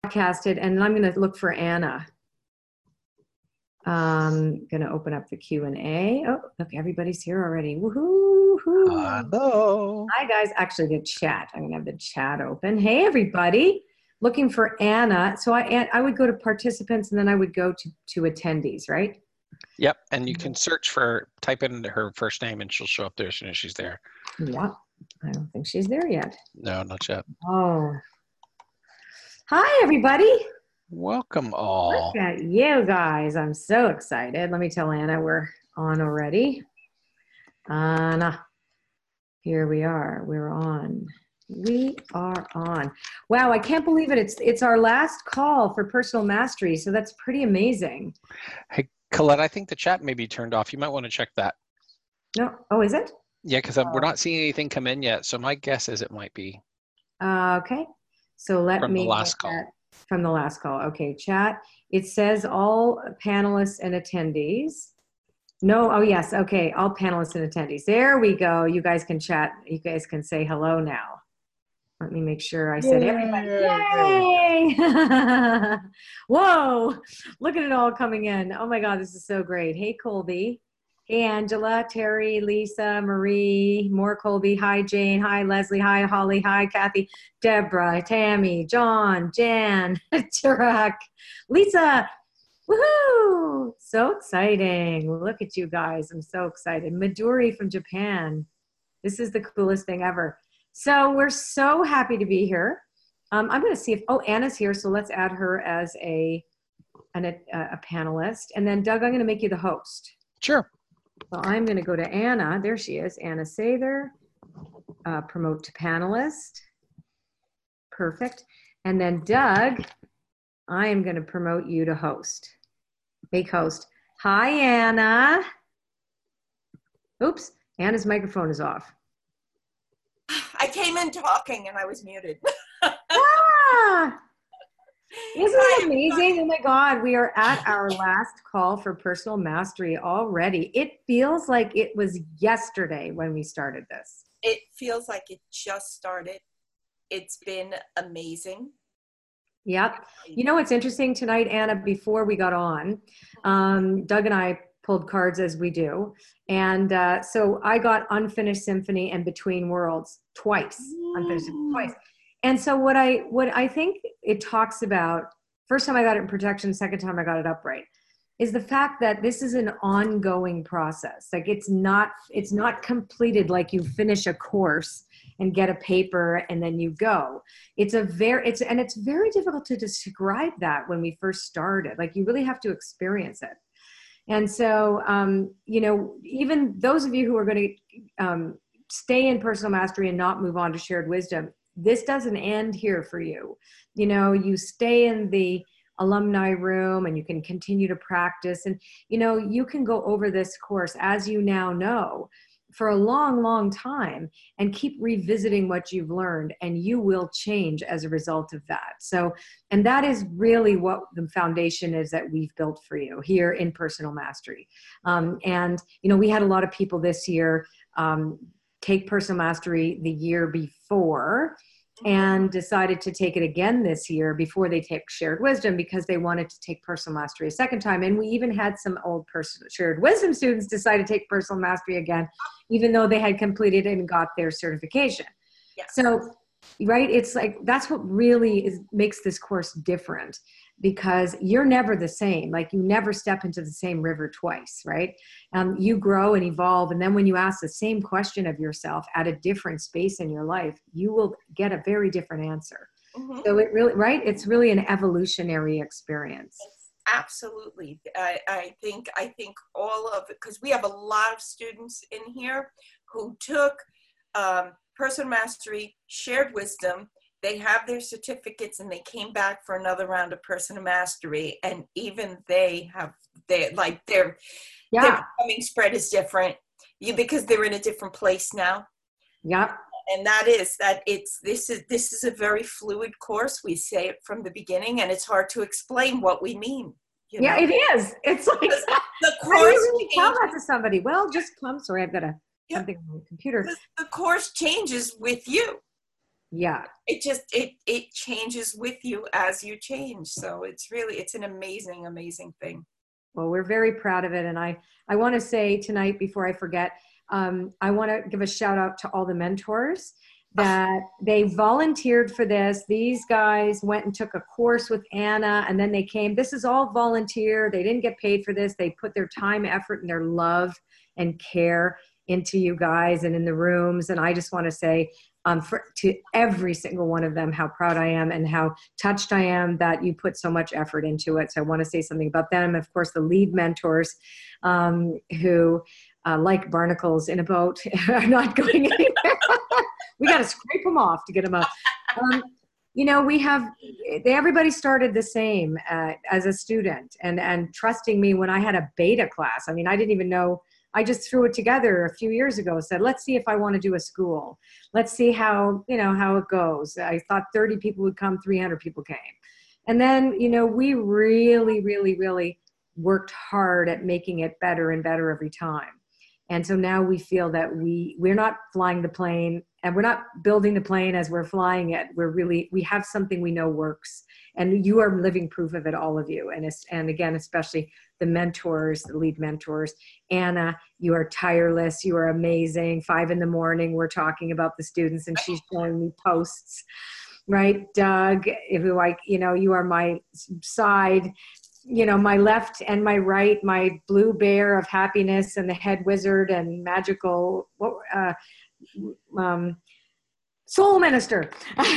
broadcasted, and I'm going to look for Anna. Going to open up the Q&A. Oh, look, everybody's here already. Woohoo! Hello. Hi, guys. Actually, the chat. I'm going to have the chat open. Hey, everybody. Looking for Anna. So I would go to participants, and then I would go to attendees, right? Yep, and you can search for, type in her first name, and she'll show up there as soon as she's there. Yeah. I don't think she's there yet. No, not yet. Oh. Hi, everybody. Welcome all. Look at you guys. I'm so excited. Let me tell Anna we're on already. Anna, here we are. We're on. We are on. Wow, I can't believe it. It's our last call for personal mastery, so that's pretty amazing. Hey, Colette, I think the chat may be turned off. You might want to check that. No. Oh, is it? Yeah, because we're not seeing anything come in yet, so my guess is it might be. Okay. So let from me the last call. From the last call. Okay, chat. It says all panelists and attendees. No, oh yes, okay, all panelists and attendees. There we go. You guys can chat. You guys can say hello now. Let me make sure I said everybody. Yay! Whoa, look at it all coming in. Oh my God, this is so great. Hey, Colby. Hey, Angela, Terry, Lisa, Marie, more Colby. Hi, Jane. Hi, Leslie. Hi, Holly. Hi, Kathy, Deborah, Tammy, John, Jan, Tarak, Lisa. Woohoo! So exciting. Look at you guys. I'm so excited. Midori from Japan. This is the coolest thing ever. So we're so happy to be here. I'm going to see if, oh, Anna's here. So let's add her as a panelist. And then Doug, I'm going to make you the host. Sure. So I'm going to go to Anna. There she is. Anna Sather. Promote to panelist. Perfect. And then Doug, I am going to promote you to host. Make host. Hi, Anna. Oops. Anna's microphone is off. I came in talking and I was muted. Ah! Isn't it amazing? Oh my God, we are at our last call for personal mastery already. It feels like it was yesterday when we started this. It feels like it just started. It's been amazing. Yep. You know what's interesting tonight, Anna, before we got on, Doug and I pulled cards as we do. And so I got Unfinished Symphony and Between Worlds twice. Unfinished Symphony twice. And so what I think it talks about, first time I got it in protection, second time I got it upright, is the fact that this is an ongoing process. Like it's not completed like you finish a course and get a paper and then you go. It's very difficult to describe that when we first started. Like you really have to experience it. And so, you know, even those of you who are going to stay in personal mastery and not move on to shared wisdom, this doesn't end here for you. You know, you stay in the alumni room and you can continue to practice. And, you know, you can go over this course, as you now know, for a long, long time and keep revisiting what you've learned, and you will change as a result of that. So, and that is really what the foundation is that we've built for you here in Personal Mastery. And, you know, we had a lot of people this year take Personal Mastery the year before and decided to take it again this year before they take Shared Wisdom because they wanted to take Personal Mastery a second time. And we even had some old Shared Wisdom students decide to take Personal Mastery again, even though they had completed and got their certification. Yes. So, right, it's like, that's what really makes this course different, because you're never the same. Like you never step into the same river twice, right? You grow and evolve. And then when you ask the same question of yourself at a different space in your life, you will get a very different answer. Mm-hmm. So it really, right? It's really an evolutionary experience. Absolutely. I think all of it, because we have a lot of students in here who took Personal Mastery, Shared Wisdom. They have their certificates and they came back for another round of Personal Mastery, and even they have their becoming spread is different because they're in a different place now. Yeah. And this is a very fluid course. We say it from the beginning, and it's hard to explain what we mean. You know? It is. It's like the course. How do you really tell that to somebody? Well, just come. Sorry, I've got something on my computer. The course changes with you. Yeah. It changes with you as you change. So it's an amazing, amazing thing. Well, we're very proud of it. And I want to say tonight, before I forget, I want to give a shout out to all the mentors that they volunteered for this. These guys went and took a course with Anna, and then they came. This is all volunteer. They didn't get paid for this. They put their time, effort, and their love and care into you guys and in the rooms. And I just want to say to every single one of them how proud I am and how touched I am that you put so much effort into it. So I want to say something about them. Of course, the lead mentors who, like barnacles in a boat, are not going anywhere. We got to scrape them off to get them up. You know, everybody started the same as a student and trusting me when I had a beta class. I mean, I didn't even know. I just threw it together a few years ago, said, let's see if I want to do a school. Let's see how it goes. I thought 30 people would come, 300 people came. And then, we really, really, really worked hard at making it better and better every time. And so now we feel that we're not flying the plane, and we're not building the plane as we're flying it. We have something we know works, and you are living proof of it, all of you. And again, especially the mentors, the lead mentors. Anna, you are tireless. You are amazing. 5 a.m, we're talking about the students, and she's showing me posts, right? Doug, you are my side, my left and my right, my blue bear of happiness and the head wizard and magical, soul minister.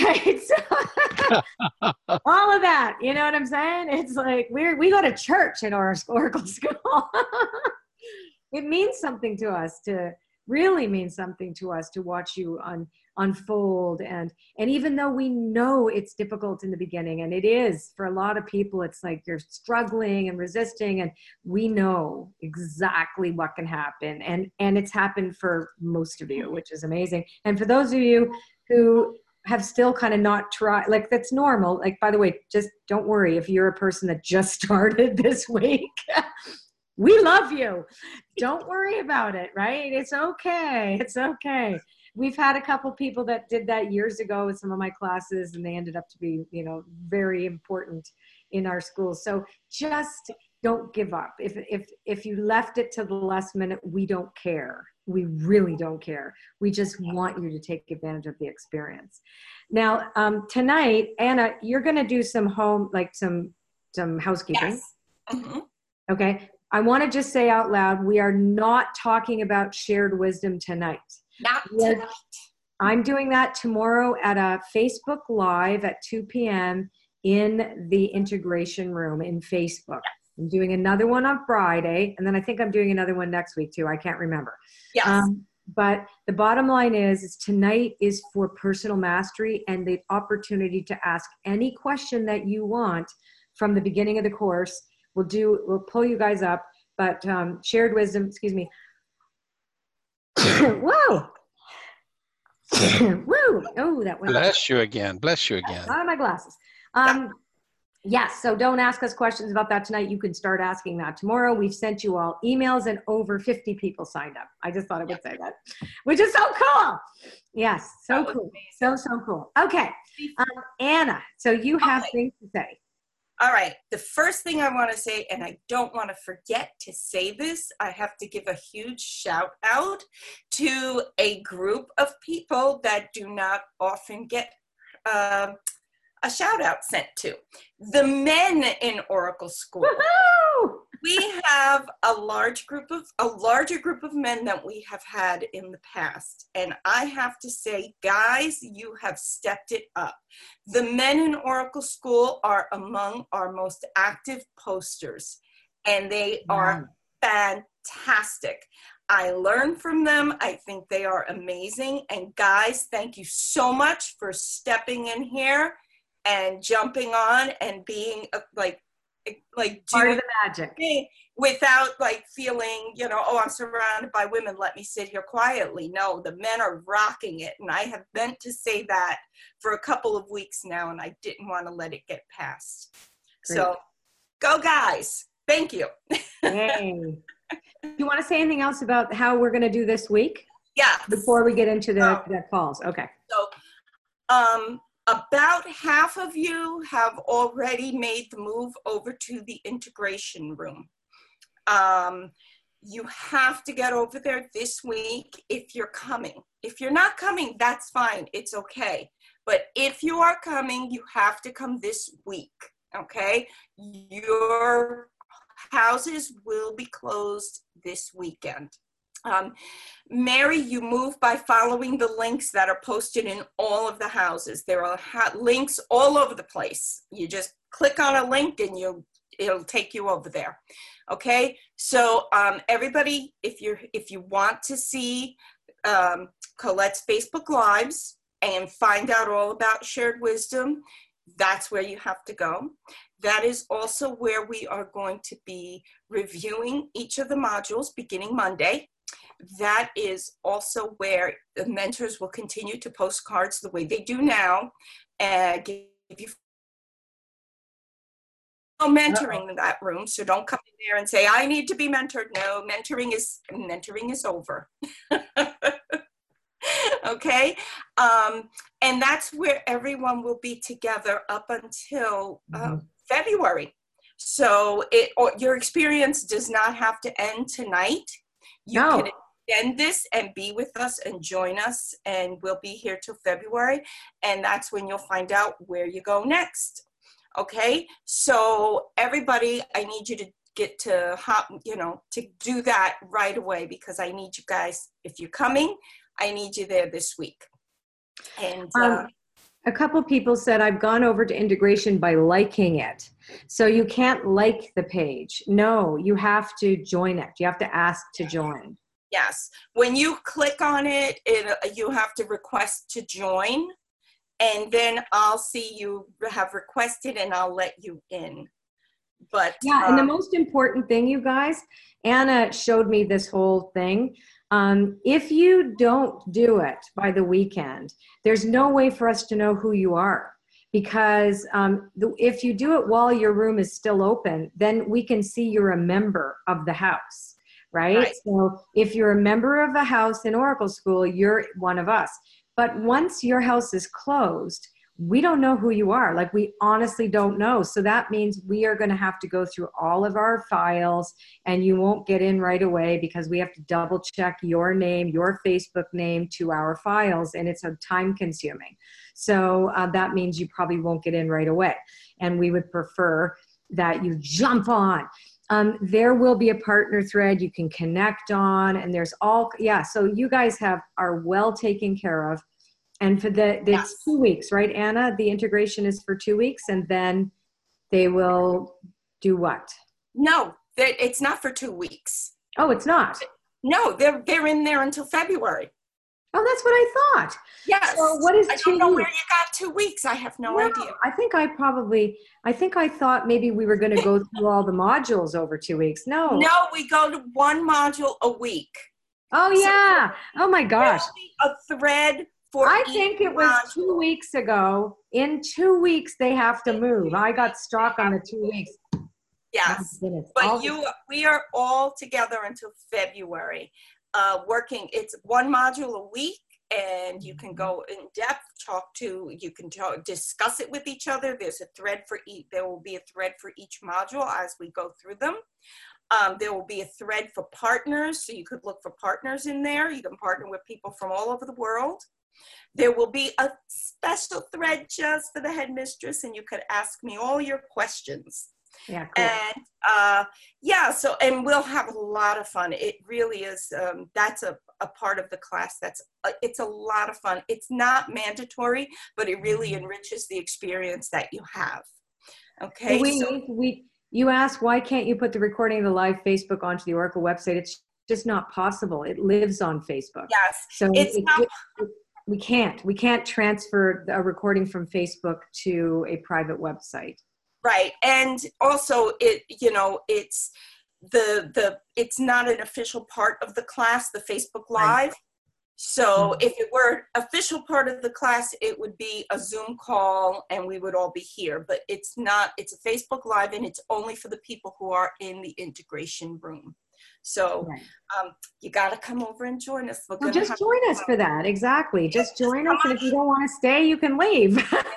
All of that, you know what I'm saying? It's like we go to church in our Oracle school. It means something to us, really means something to us to watch you unfold. And even though we know it's difficult in the beginning, and it is for a lot of people, it's like you're struggling and resisting, and we know exactly what can happen. And it's happened for most of you, which is amazing. And for those of you who have still kind of not tried, like, that's normal. Like, by the way, just don't worry if you're a person that just started this week. We love you. Don't worry about it, right? It's okay. It's okay. We've had a couple people that did that years ago with some of my classes, and they ended up to be, very important in our schools. So just don't give up. If you left it to the last minute, we don't care. We really don't care. We just want you to take advantage of the experience. Now, tonight, Anna, you're going to do some some housekeeping. Yes. Mm-hmm. Okay. I want to just say out loud, we are not talking about shared wisdom tonight. Not tonight. I'm doing that tomorrow at a Facebook Live at 2 p.m. in the integration room in Facebook. I'm doing another one on Friday, and then I think I'm doing another one next week too. I can't remember. Yes. But the bottom line is tonight is for personal mastery and the opportunity to ask any question that you want from the beginning of the course. We'll pull you guys up, but shared wisdom, excuse me. Whoa. Woo. Oh, that went. Bless you again. Bless you again. Out of my glasses. Yes, so don't ask us questions about that tonight. You can start asking that tomorrow. We've sent you all emails, and over 50 people signed up. I just thought I would say that, which is so cool. Yes, so cool. So cool. Okay, Anna, so you have things to say. All right. The first thing I want to say, and I don't want to forget to say this, I have to give a huge shout out to a group of people that do not often get a shout out sent to. The men in Oracle School. Woohoo! We have a larger group of men than we have had in the past. And I have to say, guys, you have stepped it up. The men in Oracle School are among our most active posters, and they are fantastic. I learn from them. I think they are amazing. And guys, thank you so much for stepping in here and jumping on and being like part of the magic without like feeling, I'm surrounded by women, let me sit here quietly. No, the men are rocking it. And I have meant to say that for a couple of weeks now, and I didn't want to let it get past. Great. So go guys. Thank you. Yay. Do you want to say anything else about how we're going to do this week? Yeah. Before we get into the calls. Okay. So About half of you have already made the move over to the integration room. You have to get over there this week if you're coming. If you're not coming, that's fine. It's okay. But if you are coming, you have to come this week, okay? Your houses will be closed this weekend. Mary, you move by following the links that are posted in all of the houses. There are links all over the place. You just click on a link and it'll take you over there. Okay, so everybody, if you want to see Colette's Facebook Lives and find out all about Shared Wisdom, that's where you have to go. That is also where we are going to be reviewing each of the modules beginning Monday. That is also where the mentors will continue to post cards the way they do now and give you no mentoring in that room. So don't come in there and say, I need to be mentored. No, mentoring is over. Okay. And that's where everyone will be together up until February. So your experience does not have to end tonight. You can extend this and be with us and join us, and we'll be here till February. And that's when you'll find out where you go next. Okay. So everybody, I need you to get to to do that right away, because I need you guys, if you're coming, I need you there this week. And a couple people said, I've gone over to integration by liking it. So you can't like the page. No, you have to join it. You have to ask to join. Yes. When you click on it, you have to request to join. And then I'll see you have requested and I'll let you in. But yeah, and the most important thing, you guys, Anna showed me this whole thing. If you don't do it by the weekend, there's no way for us to know who you are, because if you do it while your room is still open, then we can see you're a member of the house, right? So if you're a member of a house in Oracle School, you're one of us. But once your house is closed, we don't know who you are. Like, we honestly don't know. So that means we are going to have to go through all of our files, and you won't get in right away because we have to double check your name, your Facebook name to our files, and it's time consuming. So that means you probably won't get in right away. And we would prefer that you jump on. There will be a partner thread you can connect on, and there's so you guys are well taken care of. And for it's 2 weeks, right, Anna? The integration is for 2 weeks, and then they will do what? No, it's not for 2 weeks. Oh, it's not? No, they're in there until February. Oh, that's what I thought. Yes. So what is 2 weeks? I don't know where you got 2 weeks. I have no idea. I think I thought maybe we were going to go through all the modules over 2 weeks. No. No, we go to one module a week. Oh, yeah. Oh, my gosh. A thread. I think it was 2 weeks ago. In 2 weeks, they have to move. I got stuck on the 2 weeks. Yes, but we are all together until February, working. It's one module a week, and you can go in depth, discuss it with each other. There's a thread for each. There will be a thread for each module as we go through them. There will be a thread for partners, so you could look for partners in there. You can partner with people from all over the world. There will be a special thread just for the headmistress, and you could ask me all your questions. Yeah, cool. And and we'll have a lot of fun. It really is. That's a part of the class. It's a lot of fun. It's not mandatory, but it really enriches the experience that you have. Okay. You asked, why can't you put the recording of the live Facebook onto the Oracle website? It's just not possible. It lives on Facebook. Yes. So we can't transfer a recording from Facebook to a private website. Right. And also it's not an official part of the class, the Facebook Live. Right. So if it were official part of the class, it would be a Zoom call and we would all be here, but it's not. It's a Facebook Live, and it's only for the people who are in the integration room. So Right. you got to come over and join us. We're So gonna just have join us for that. Exactly. Just join us. And come if you don't want to stay, you can leave.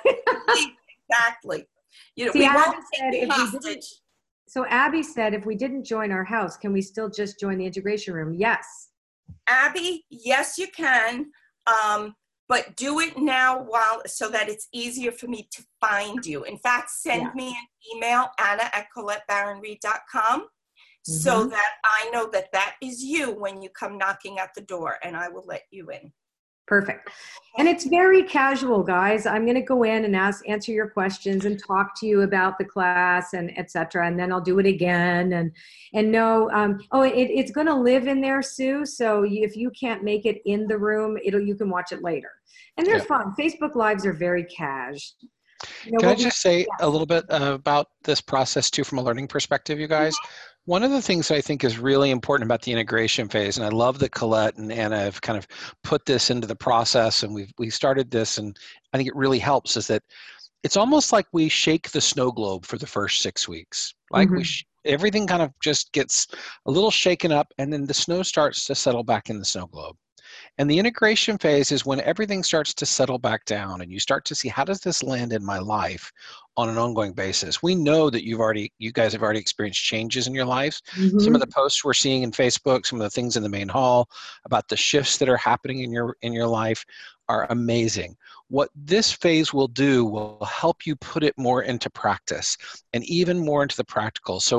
exactly. You know, See, we Abby won't said take you if we didn't, hostage. so Abby said if we didn't join our house, can we still just join the integration room? Yes. Abby, yes, you can. But do it now while so that it's easier for me to find you. In fact, send Yeah. me an email, anna@colettebaronreed.com, so Mhm. that I know that that is you when you come knocking at the door, and I will let you in. Perfect. And it's very casual, guys. I'm going to go in and answer your questions and talk to you about the class and et cetera. And then I'll do it again. And no, it's going to live in there, Sue. So if you can't make it in the room, you can watch it later. And they're Yeah. fun. Facebook Lives are very cash. You know, Can I what we- just say yeah. a little bit about this process too from a learning perspective, you guys? One of the things I think is really important about the integration phase, and I love that Colette and Anna have kind of put this into the process, and we started this, and I think it really helps, is that it's almost like we shake the snow globe for the first 6 weeks. Like everything kind of just gets a little shaken up, and then the snow starts to settle back in the snow globe. And the integration phase is when everything starts to settle back down and you start to see, how does this land in my life on an ongoing basis? We know that you guys have already experienced changes in your lives. Some of the posts we're seeing in Facebook, some of the things in the main hall about the shifts that are happening in your life are amazing. What this phase will do will help you put it more into practice and even more into the practical. So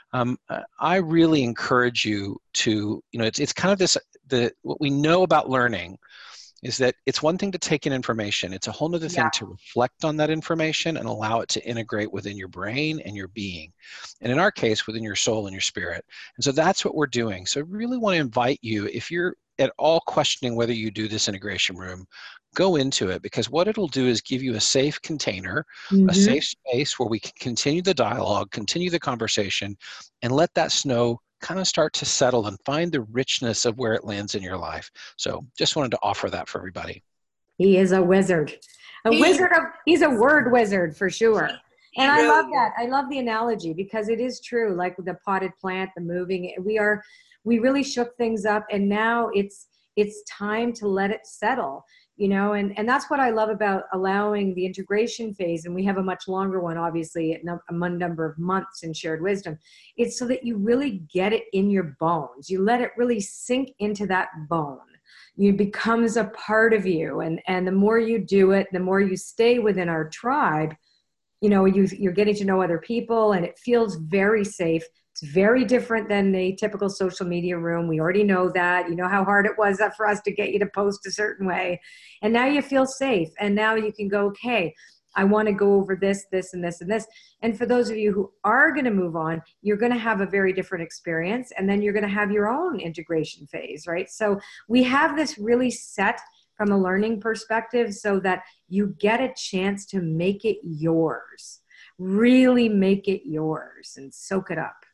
I really encourage you to, it's kind of this, what we know about learning is that it's one thing to take in information. It's a whole other thing to reflect on that information and allow it to integrate within your brain and your being. And in our case, within your soul and your spirit. And so that's what we're doing. So I really want to invite you, if you're at all questioning whether you do this integration room, go into it, because what it'll do is give you a safe container, a safe space where we can continue the dialogue, continue the conversation, and let that snow kind of start to settle and find the richness of where it lands in your life. So just wanted to offer that for everybody. He is a wizard. He's a word wizard for sure. And I love that. I love the analogy because it is true. Like the potted plant, the moving, we really shook things up, and now it's time to let it settle. And that's what I love about allowing the integration phase. And we have a much longer one, obviously, a number of months in shared wisdom. It's so that you really get it in your bones. You let it really sink into that bone. It becomes a part of you. And the more you do it, the more you stay within our tribe, you're getting to know other people, and it feels very safe. It's very different than the typical social media room. We already know that. You know how hard it was for us to get you to post a certain way. And now you feel safe. And now you can go, okay, I want to go over this, this, and this, and this. And for those of you who are going to move on, you're going to have a very different experience. And then you're going to have your own integration phase, right? So we have this really set from a learning perspective so that you get a chance to make it yours. Really make it yours and soak it up.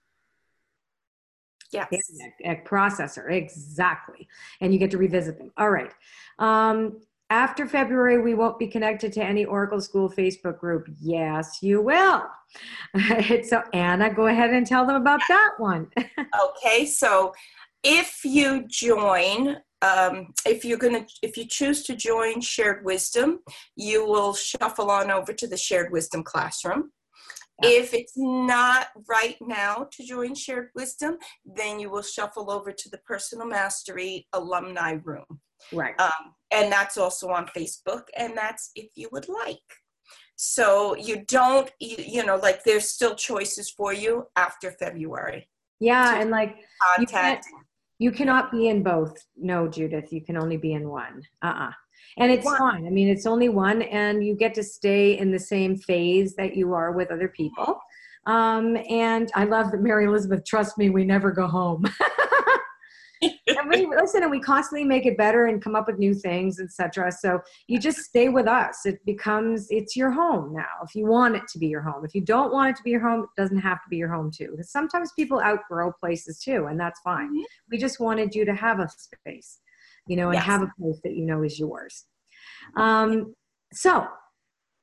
Yes. A processor, exactly. And you get to revisit them. All right. After February, we won't be connected to any Oracle School Facebook group. Yes, you will. So Anna, go ahead and tell them about that one. Okay, so if you join, if you choose to join Shared Wisdom, you will shuffle on over to the Shared Wisdom classroom. If it's not right now to join Shared Wisdom, then you will shuffle over to the Personal Mastery alumni room. Right. And that's also on Facebook, and that's if you would like. So you don't, like there's still choices for you after February. Yeah, and like contact. You cannot be in both. No, Judith, you can only be in one. And it's fine. I mean, it's only one, and you get to stay in the same phase that you are with other people. And I love that Mary Elizabeth, trust me, we never go home. And we constantly make it better and come up with new things, etc. So you just stay with us. It's your home now. If you want it to be your home, if you don't want it to be your home, it doesn't have to be your home too. Because sometimes people outgrow places too, and that's fine. We just wanted you to have a space, and have a place that is yours. So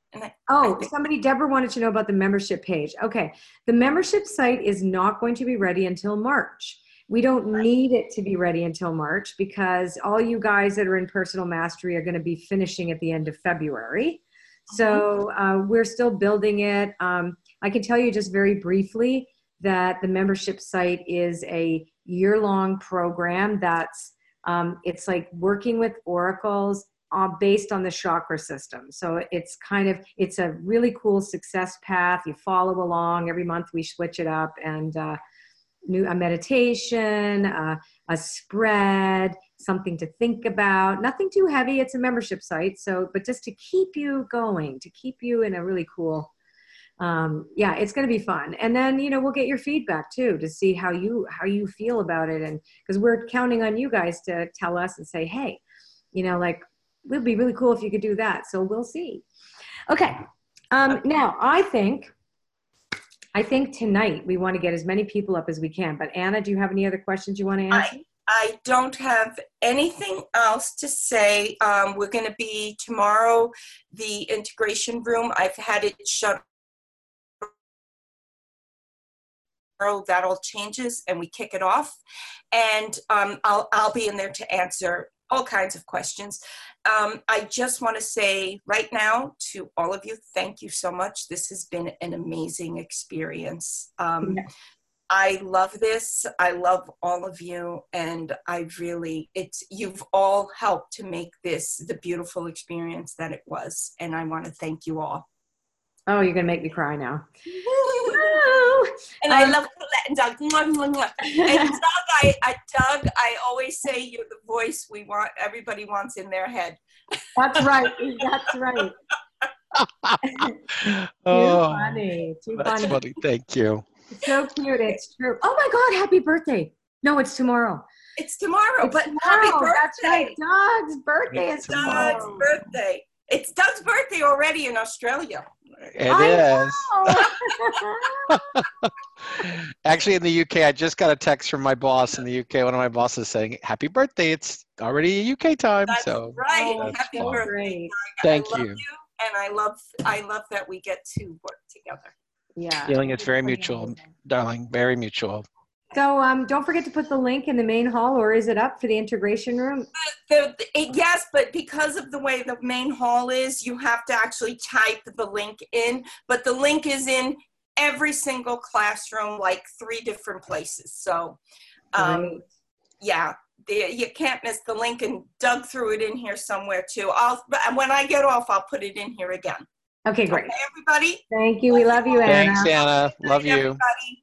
And Deborah wanted to know about the membership page. Okay. The membership site is not going to be ready until March. We don't need it to be ready until March because all you guys that are in personal mastery are going to be finishing at the end of February. So we're still building it. I can tell you just very briefly that the membership site is a year-long program that's it's like working with oracles based on the chakra system. So it's a really cool success path. You follow along. Every month we switch it up, and a meditation, a spread, something to think about. Nothing too heavy. It's a membership site. But just to keep you going, to keep you in a really cool, it's going to be fun. And then, we'll get your feedback too, to see how you feel about it. And because we're counting on you guys to tell us and say, hey, it would be really cool if you could do that. So we'll see. Okay. Now I think tonight we want to get as many people up as we can, but Anna, do you have any other questions you want to answer? I don't have anything else to say. We're going to be tomorrow, the integration room. I've had it shut. That all changes and we kick it off, and I'll be in there to answer all kinds of questions. I just want to say right now to all of you, thank you so much. This has been an amazing experience. I love this. I love all of you, and you've all helped to make this the beautiful experience that it was, and I want to thank you all. Oh, you're gonna make me cry now. And I love Colette and Doug. And Doug, I always say you're the voice everybody wants in their head. That's right. That's right. Too funny. Thank you. So cute. It's true. Oh my God, happy birthday. No, it's tomorrow. It's tomorrow, but tomorrow. Happy birthday. That's right. Doug's birthday is tomorrow. Doug's birthday. It's Doug's birthday already in Australia. It is. Actually, in the UK, I just got a text from my boss in the UK. One of my bosses saying, "Happy birthday! It's already UK time." That's so right. That's Happy fun. birthday! Thank I love you. And I love that we get to work together. Yeah. Feeling it's very mutual, darling. Very mutual. So don't forget to put the link in the main hall, or is it up for the integration room? Yes, but because of the way the main hall is, you have to actually type the link in. But the link is in every single classroom, like 3 different places. So, you can't miss the link. And Doug threw it in here somewhere too. When I get off, I'll put it in here again. Okay, great. Okay, everybody. Thank you. We love you, Anna. Thanks, Anna. Love you. Everybody.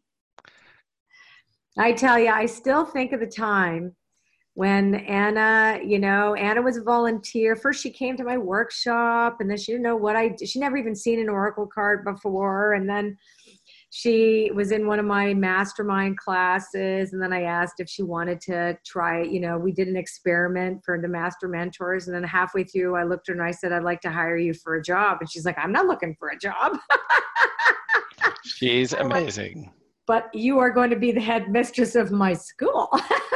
I tell you, I still think of the time when Anna was a volunteer. First, she came to my workshop, and then she didn't know what I did. She never even seen an Oracle card before. And then she was in one of my mastermind classes. And then I asked if she wanted to try, we did an experiment for the master mentors. And then halfway through, I looked at her and I said, "I'd like to hire you for a job." And she's like, "I'm not looking for a job." She's amazing. But you are going to be the head mistress of my school.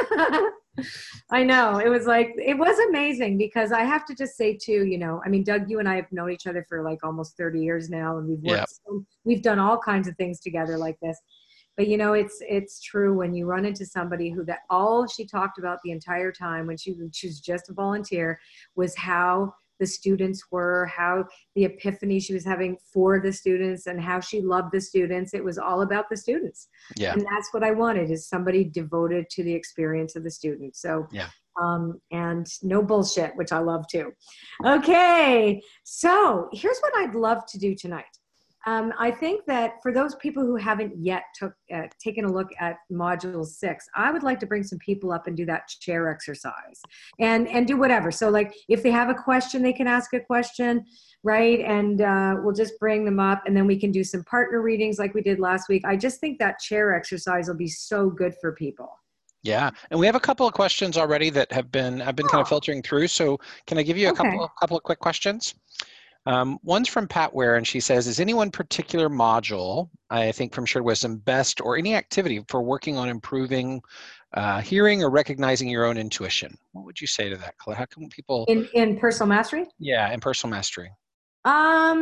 I know. It was amazing, because I have to just say too, Doug, you and I have known each other for like almost 30 years now, and we've done all kinds of things together like this. But it's true when you run into somebody who that all she talked about the entire time when she was just a volunteer was how the students were, how the epiphany she was having for the students, and how she loved the students. It was all about the students. Yeah. And that's what I wanted, is somebody devoted to the experience of the students. So, and no bullshit, which I love too. Okay. So here's what I'd love to do tonight. I think that for those people who haven't yet taken a look at Module 6, I would like to bring some people up and do that chair exercise and do whatever. So like if they have a question, they can ask a question, right? And we'll just bring them up, and then we can do some partner readings like we did last week. I just think that chair exercise will be so good for people. Yeah, and we have a couple of questions already that I've been kind of filtering through. So can I give you a couple of quick questions? One's from Pat Ware, and she says, "Is any one particular module, I think from Shared Wisdom, best, or any activity for working on improving hearing or recognizing your own intuition?" What would you say to that, Colette? How can people in personal mastery? Yeah, in personal mastery.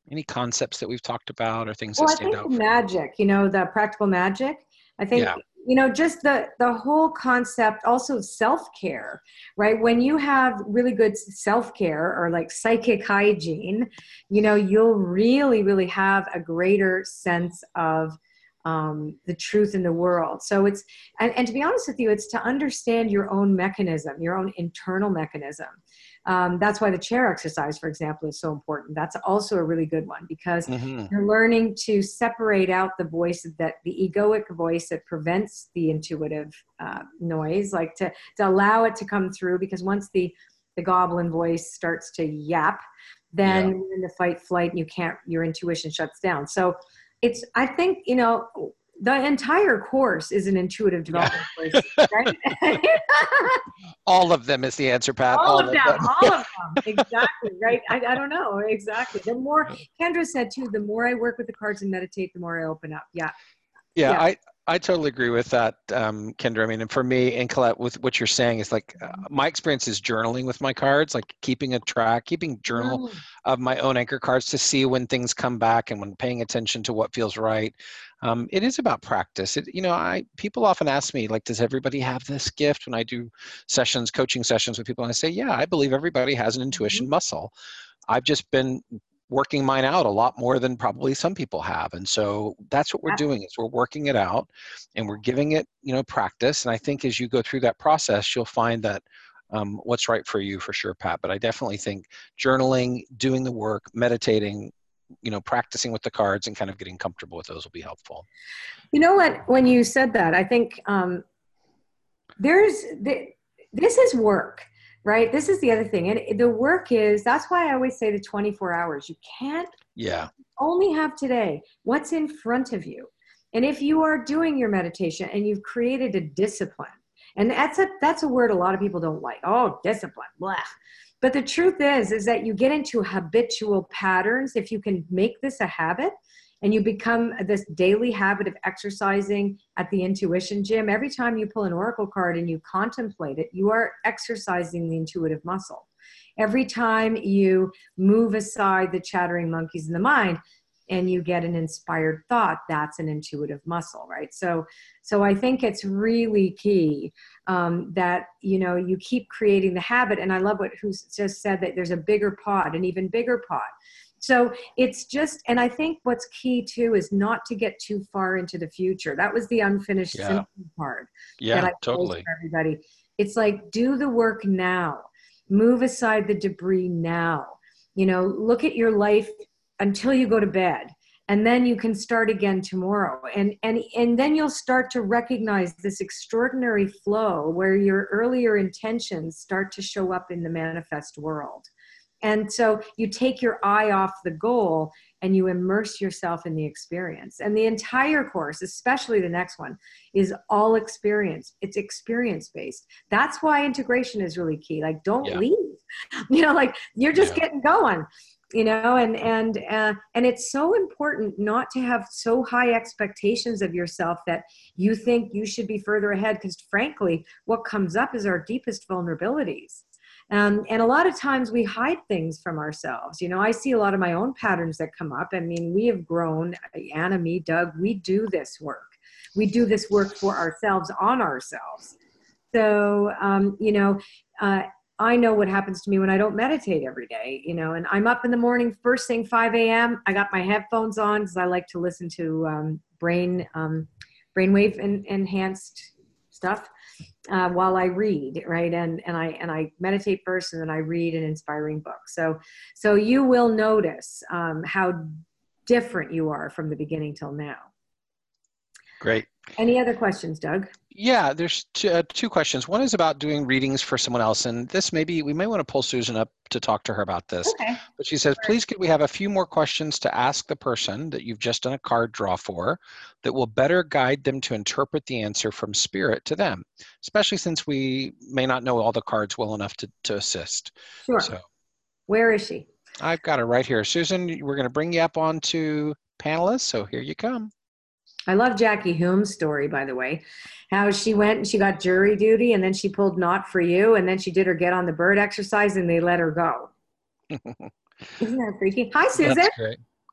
Any concepts that we've talked about or things that Well, I stand think out the for you? magic, the practical magic, I think, Yeah. just the whole concept also of self-care, right? When you have really good self-care or like psychic hygiene, you'll really, really have a greater sense of the truth in the world. So and to be honest with you, it's to understand your own mechanism, your own internal mechanism. That's why the chair exercise, for example, is so important. That's also a really good one because Hmm. you're learning to separate out the voice the egoic voice that prevents the intuitive noise, like to allow it to come through. Because once the goblin voice starts to yap, Yeah. then you're in the fight flight and your intuition shuts down. So I think, the entire course is an intuitive Yeah. development course, right? All of them is the answer, Pat. All All of of them, them. all of them. Exactly, right? I don't know, exactly. The more, Kendra said too, the more I work with the cards and meditate, the more I open up. Yeah, Yeah, yeah. I totally agree with that, Kendra. I mean, and for me and Colette, with what you're saying is like my experience is journaling with my cards, like keeping journal Mm. of my own anchor cards to see when things come back and when paying attention to what feels right. It is about practice. People often ask me, like, does everybody have this gift? When I do coaching sessions with people, and I say, yeah, I believe everybody has an intuition Mhm. muscle. I've just been working mine out a lot more than probably some people have. And so that's what we're Yeah. doing is we're working it out and we're giving it, practice. And I think as you go through that process, you'll find that what's right for you for sure, Pat. But I definitely think journaling, doing the work, meditating, practicing with the cards and kind of getting comfortable with those will be helpful. You know what? When you said that, I think this is work, right? This is the other thing. And the work that's why I always say the 24 hours. You can't Yeah. only have today. What's in front of you? And if you are doing your meditation and you've created a discipline, and that's a word a lot of people don't like. Oh, discipline, blah. But the truth is that you get into habitual patterns. If you can make this a habit and you become this daily habit of exercising at the intuition gym, every time you pull an oracle card and you contemplate it, you are exercising the intuitive muscle. Every time you move aside the chattering monkeys in the mind and you get an inspired thought, that's an intuitive muscle, right? So I think it's really key that, you keep creating the habit. And I love who's just said that there's a bigger pot, an even bigger pot. So it's just, and I think what's key too is not to get too far into the future. That was the unfinished Yeah. symphony part that Yeah, I posed totally. for everybody. It's like, do the work now. Move aside the debris now. Look at your life until you go to bed, and then you can start again tomorrow. And then you'll start to recognize this extraordinary flow where your earlier intentions start to show up in the manifest world. And so you take your eye off the goal and you immerse yourself in the experience. And the entire course, especially the next one, is all experience. It's experience based. That's why integration is really key. Like, don't Yeah. leave. Like you're just Yeah. getting going. And it's so important not to have so high expectations of yourself that you think you should be further ahead. Because frankly, what comes up is our deepest vulnerabilities. And a lot of times we hide things from ourselves. I see a lot of my own patterns that come up. I mean, we have grown, Anna, me, Doug, we do this work. We do this work for ourselves, on ourselves. So, I know what happens to me when I don't meditate every day, and I'm up in the morning, first thing, 5 a.m. I got my headphones on because I like to listen to brainwave enhanced stuff. While I read, right? And I meditate first, and then I read an inspiring book. So you will notice how different you are from the beginning till now. Great. Any other questions, Doug? Yeah, there's two questions. One is about doing readings for someone else, and we may want to pull Susan up to talk to her about this. Okay. But she says, please could we have a few more questions to ask the person that you've just done a card draw for that will better guide them to interpret the answer from spirit to them, especially since we may not know all the cards well enough to assist. Sure. So, where is she? I've got her right here. Susan, we're going to bring you up onto panelists, so here you come. I love Jackie Hume's story, by the way, how she went and she got jury duty and then she pulled Not For You and then she did her get on the bird exercise and they let her go. Isn't that freaky? Hi, Susan. That's great.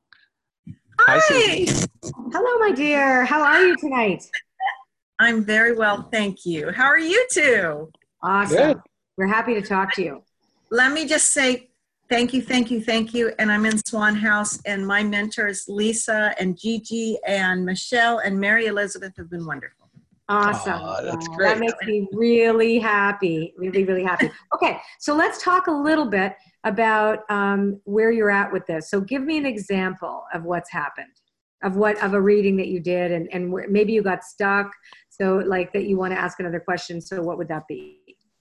Hi, Susie. Hi, Hello, my dear. How are you tonight? I'm very well, thank you. How are you two? Awesome. Good. We're happy to talk to you. Let me just say thank you, thank you, thank you. And I'm in Swan House, and my mentors, Lisa and Gigi and Michelle and Mary Elizabeth, have been wonderful. Awesome. Aw, that's Wow, great. that makes me really happy. Really, really happy. Okay, so let's talk a little bit about where you're at with this. So give me an example of what's happened, of a reading that you did, and maybe you got stuck. So like that you want to ask another question. So what would that be?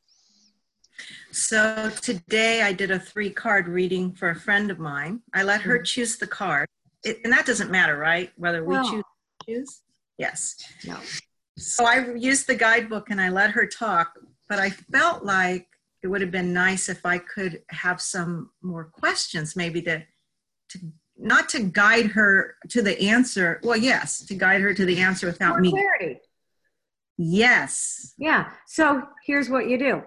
So today I did a 3-card reading for a friend of mine. I let her choose the card. And that doesn't matter, right? Whether we No. choose? Yes. No. So I used the guidebook and I let her talk, but I felt like it would have been nice if I could have some more questions, maybe to not to guide her to the answer. Well, yes, to guide her to the answer without More me. clarity. Yes. Yeah. So here's what you do.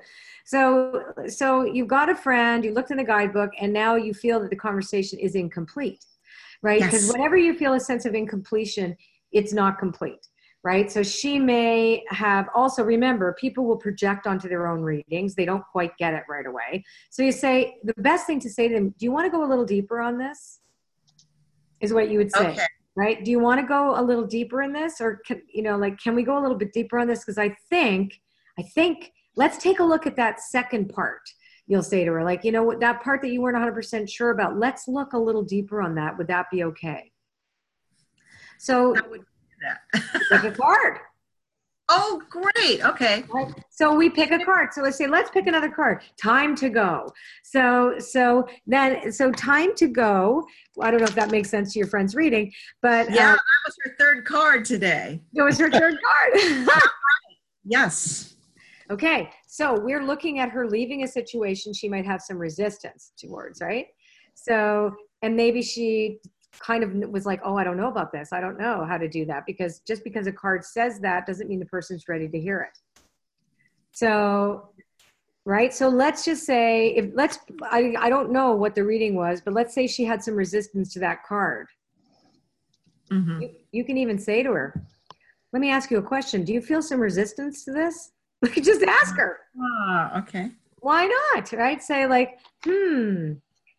So you've got a friend, you looked in the guidebook, and now you feel that the conversation is incomplete, right? Because Yes. whenever you feel a sense of incompletion, it's not complete, right? So she may have also, remember, people will project onto their own readings. They don't quite get it right away. So you say, the best thing to say to them, do you want to go a little deeper on this? Is what you would say. Okay. Right? Do you want to go a little deeper in this, or can we go a little bit deeper on this? Because I think, let's take a look at that second part. You'll say to her, like, that part that you weren't 100% sure about, let's look a little deeper on that. Would that be okay? So I would do that. pick a card. Oh, great. Okay. Right? So we pick a card. So let's say, let's pick another card. Time to go. So time to go. I don't know if that makes sense to your friend's reading, but Yeah, that was her 3rd card today. it was her third card. Yes. Okay, so we're looking at her leaving a situation she might have some resistance towards, right? So, and maybe she kind of was like, oh, I don't know about this. I don't know how to do that, because just because a card says that doesn't mean the person's ready to hear it. So, right? So let's just say, I don't know what the reading was, but let's say she had some resistance to that card. Mm-hmm. You can even say to her, let me ask you a question. Do you feel some resistance to this? Just ask her. Ah, okay. Why not? Right? Say like, right?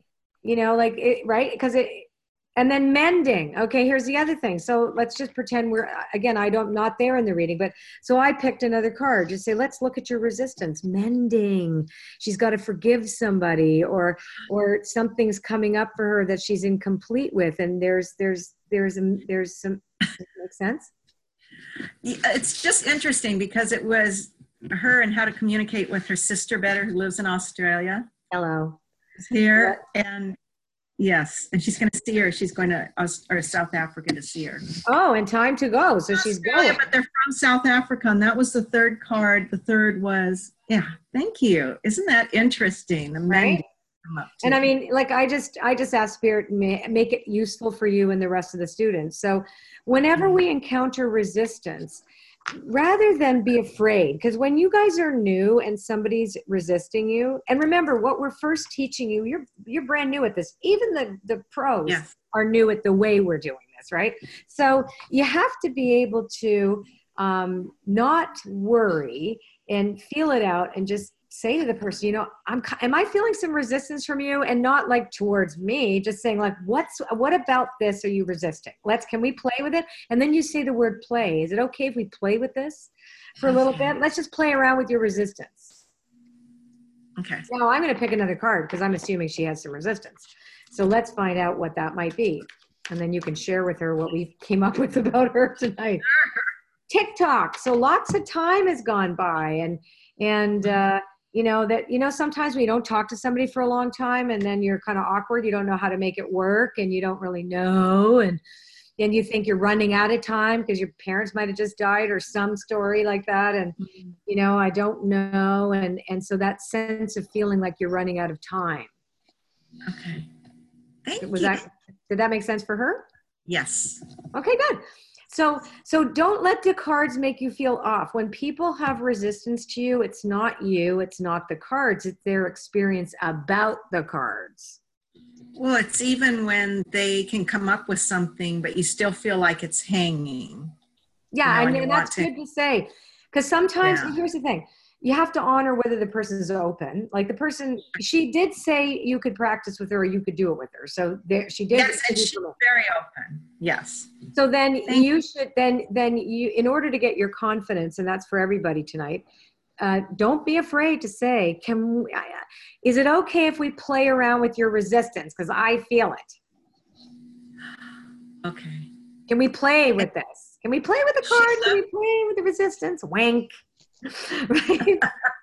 Because and then mending. Okay, here's the other thing. So let's just pretend I'm not there in the reading, but so I picked another card. Just say, let's look at your resistance. Mending. She's got to forgive somebody, or something's coming up for her that she's incomplete with, and there's some. Does that make sense? Yeah, it's just interesting because it was her and how to communicate with her sister better, who lives in Australia. Hello. Here, and yes, and she's going to see her. She's going to South Africa to see her. Oh, and time to go. So she's Australia, going. but they're from South Africa, and that was the 3rd card. The 3rd was, yeah, thank you. Isn't that interesting? The Right? come up And to. I mean, like I just ask Spirit make it useful for you and the rest of the students. So whenever we encounter resistance, rather than be afraid, because when you guys are new and somebody's resisting you, and remember what we're first teaching you, you're brand new at this. Even the pros Yes. are new at the way we're doing this, right? So you have to be able to not worry and feel it out and just say to the person, am I feeling some resistance from you? And not like towards me, just saying like, what about this are you resisting? Can we play with it? And then you say the word play. Is it okay if we play with this for a little bit? Let's just play around with your resistance. Okay. Now I'm going to pick another card because I'm assuming she has some resistance. So let's find out what that might be. And then you can share with her what we came up with about her tonight. TikTok. So lots of time has gone by, and sometimes when you don't talk to somebody for a long time and then you're kind of awkward, you don't know how to make it work and you don't really know. And you think you're running out of time because your parents might have just died or some story like that. And, I don't know. And so that sense of feeling like you're running out of time. Okay. Thank you. Did that make sense for her? Yes. Okay, good. So don't let the cards make you feel off. When people have resistance to you, it's not you, it's not the cards, it's their experience about the cards. Well, it's even when they can come up with something, but you still feel like it's hanging. Yeah, You know, I and you mean, want that's to, good to say. Because sometimes, yeah. here's the thing, you have to honor whether the person is open. Like the person, she did say you could practice with her or you could do it with her. So there, she did. Yes, and she's very open. Yes. So then Thank you should, then you, in order to get your confidence, and that's for everybody tonight, don't be afraid to say, is it okay if we play around with your resistance? Because I feel it. Okay. Can we play with this? Can we play with the card? Can we play with the resistance? Wink. Right?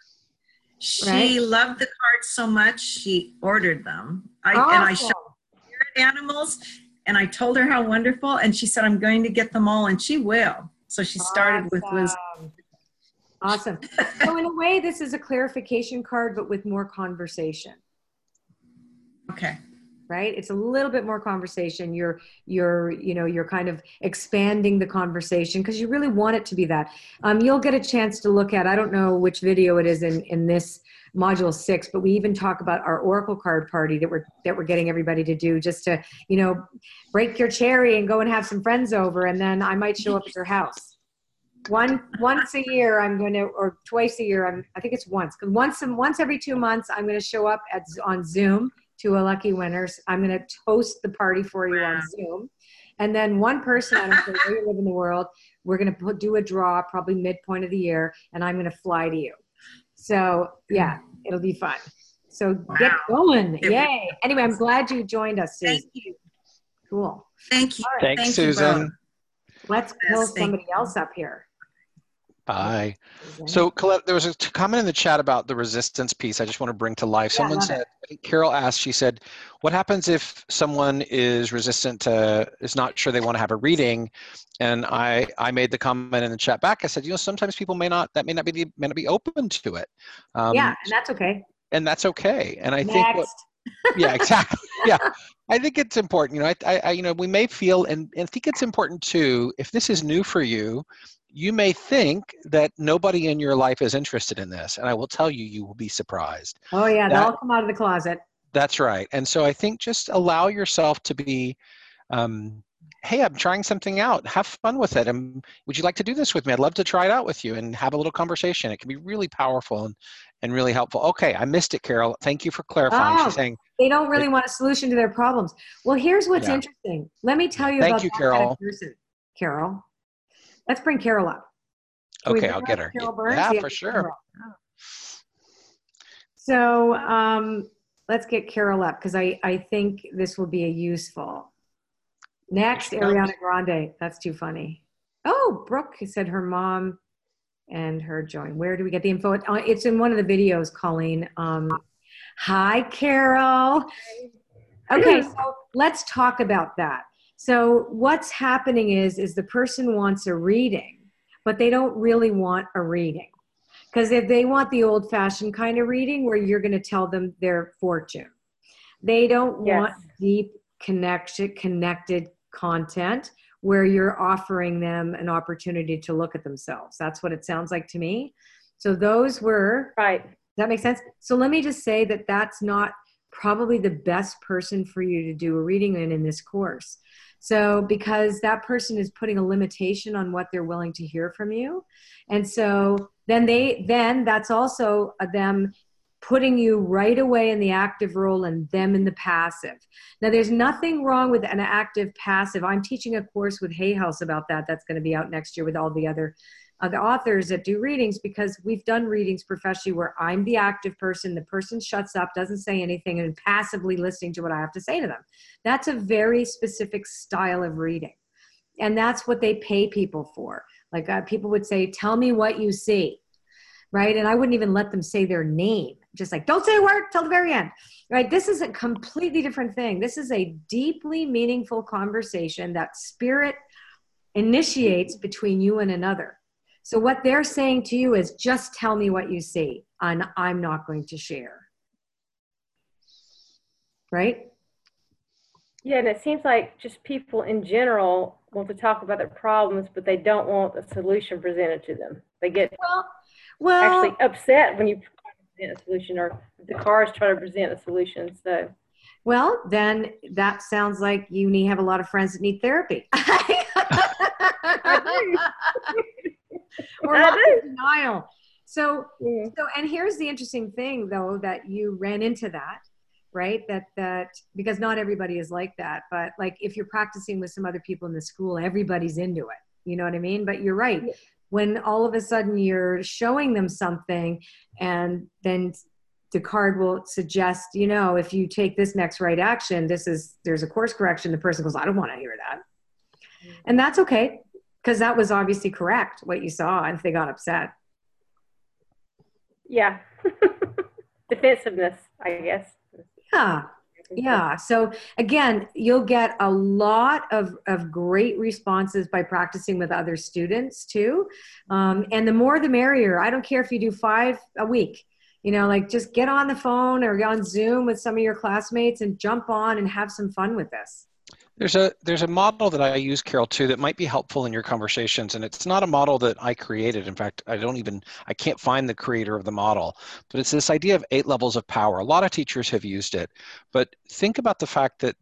She loved the cards so much, she ordered them. And I showed her spirit animals, and I told her how wonderful, and she said, I'm going to get them all, and she will. So she started with wisdom. Awesome. So in a way, this is a clarification card, but with more conversation. Okay. Right? It's a little bit more conversation. You're kind of expanding the conversation because you really want it to be that. You'll get a chance to look at, I don't know which video it is in this module 6, but we even talk about our Oracle card party that we're getting everybody to do, just to, break your cherry and go and have some friends over. And then I might show up at your house. Once a year, or twice a year, I think it's once every 2 months, I'm going to show up on Zoom to a lucky winners. I'm going to host the party for you on Zoom. And then one person, I don't care where you live in the world, we're going to do a draw probably midpoint of the year, and I'm going to fly to you. So yeah, it'll be fun. So get going. Yay. Anyway, I'm glad you joined us, Susan. Thank you. Cool. Thank you. Thanks, Thank Susan. You, let's pull somebody else up here. Bye. So Colette, there was a comment in the chat about the resistance piece I just want to bring to life. Someone said, I think Carol asked, she said, what happens if someone is resistant to, is not sure they want to have a reading? And I made the comment in the chat back. I said, sometimes people may not be open to it. Yeah, and that's okay. And that's okay. And I think yeah, exactly. Yeah. I think it's important. We may feel, and I think it's important too, if this is new for you, you may think that nobody in your life is interested in this. And I will tell you, you will be surprised. Oh yeah, they'll all come out of the closet. That's right. And so I think just allow yourself to be, hey, I'm trying something out. Have fun with it. And would you like to do this with me? I'd love to try it out with you and have a little conversation. It can be really powerful and really helpful. Okay, I missed it, Carol. Thank you for clarifying. She's saying they don't really want a solution to their problems. Well, here's what's interesting. Let me tell you about that Carol. kind of person. Carol. Let's bring Carol up. Okay, I'll get her. Carol Burns? Yeah, for sure. So let's get Carol up because I think this will be a useful. Next, Ariana Grande. That's too funny. Oh, Brooke said her mom and her join. Where do we get the info? It's in one of the videos, Colleen. Hi, Carol. Okay, so let's talk about that. So what's happening is the person wants a reading, but they don't really want a reading. Because if they want the old-fashioned kind of reading where you're going to tell them their fortune, they don't want deep, connected content where you're offering them an opportunity to look at themselves. That's what it sounds like to me. So those were, right. Does that make sense? So let me just say that that's not probably the best person for you to do a reading in this course. So because that person is putting a limitation on what they're willing to hear from you. And so then that's also them putting you right away in the active role and them in the passive. Now there's nothing wrong with an active passive. I'm teaching a course with Hay House about that. That's going to be out next year with all the other authors that do readings, because we've done readings professionally where I'm the active person, the person shuts up, doesn't say anything, and passively listening to what I have to say to them. That's a very specific style of reading. And that's what they pay people for. Like people would say, tell me what you see, right? And I wouldn't even let them say their name. Just like, don't say a word till the very end, right? This is a completely different thing. This is a deeply meaningful conversation that spirit initiates between you and another. So what they're saying to you is just tell me what you see, and I'm not going to share. Right? Yeah, and it seems like just people in general want to talk about their problems, but they don't want a solution presented to them. They get actually upset when you present a solution, or the cards try to present a solution. So Well, then that sounds like you have a lot of friends that need therapy. Or lots of denial. So, and here's the interesting thing, though, that you ran into that, right? That because not everybody is like that, but like if you're practicing with some other people in the school, everybody's into it. You know what I mean? But you're right. When all of a sudden you're showing them something, and then the card will suggest, if you take this next right action, there's a course correction. The person goes, I don't want to hear that. And that's okay, because that was obviously correct, what you saw, and if they got upset. Yeah. Defensiveness, I guess. Yeah. So again, you'll get a lot of great responses by practicing with other students too. And the more the merrier. I don't care if you do 5 a week, like just get on the phone or on Zoom with some of your classmates and jump on and have some fun with this. There's a model that I use, Carol, too, that might be helpful in your conversations. And it's not a model that I created. In fact, I can't find the creator of the model, but it's this idea of 8 levels of power. A lot of teachers have used it, but think about the fact that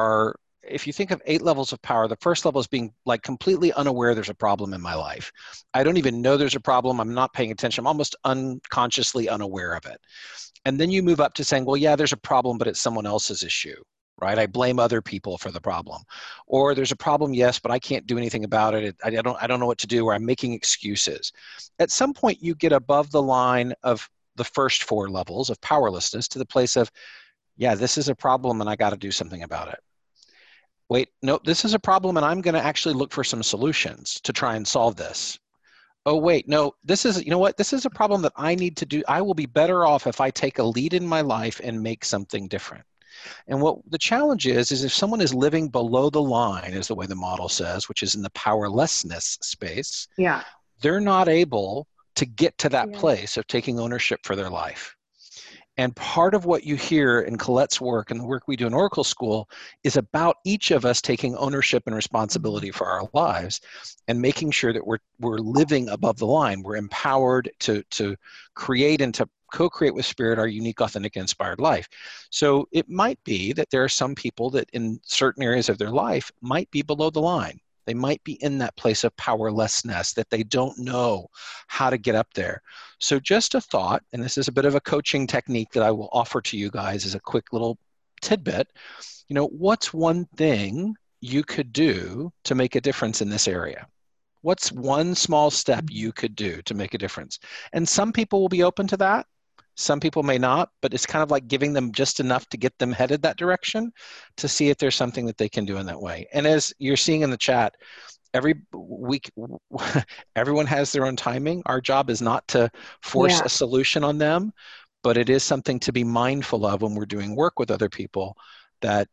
if you think of 8 levels of power, the first level is being like completely unaware there's a problem in my life. I don't even know there's a problem. I'm not paying attention. I'm almost unconsciously unaware of it. And then you move up to saying, well, yeah, there's a problem, but it's someone else's issue. Right? I blame other people for the problem. Or there's a problem, yes, but I can't do anything about it. I don't know what to do, or I'm making excuses. At some point, you get above the line of the first 4 levels of powerlessness to the place of, yeah, this is a problem and I got to do something about it. Wait, no, this is a problem and I'm going to actually look for some solutions to try and solve this. Oh, wait, no, this is a problem that I need to do. I will be better off if I take a lead in my life and make something different. And what the challenge is if someone is living below the line, is the way the model says, which is in the powerlessness space, they're not able to get to that place of taking ownership for their life. And part of what you hear in Colette's work and the work we do in Oracle School is about each of us taking ownership and responsibility for our lives and making sure that we're living above the line. We're empowered to create and to co-create with Spirit our unique, authentic, inspired life. So it might be that there are some people that in certain areas of their life might be below the line. They might be in that place of powerlessness that they don't know how to get up there. So just a thought, and this is a bit of a coaching technique that I will offer to you guys as a quick little tidbit. What's one thing you could do to make a difference in this area? What's one small step you could do to make a difference? And some people will be open to that. Some people may not, but it's kind of like giving them just enough to get them headed that direction to see if there's something that they can do in that way. And as you're seeing in the chat, every week, everyone has their own timing. Our job is not to force a solution on them, but it is something to be mindful of when we're doing work with other people, that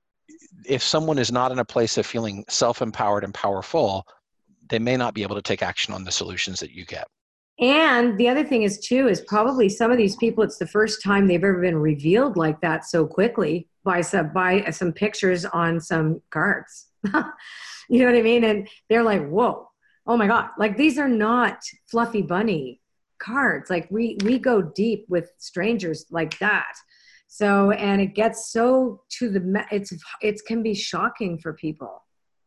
if someone is not in a place of feeling self-empowered and powerful, they may not be able to take action on the solutions that you get. And the other thing is too, is probably some of these people, it's the first time they've ever been revealed like that so quickly by some pictures on some cards. You know what I mean? And they're like, whoa, oh my God. Like these are not fluffy bunny cards. Like we go deep with strangers like that. So, and it gets so it can be shocking for people.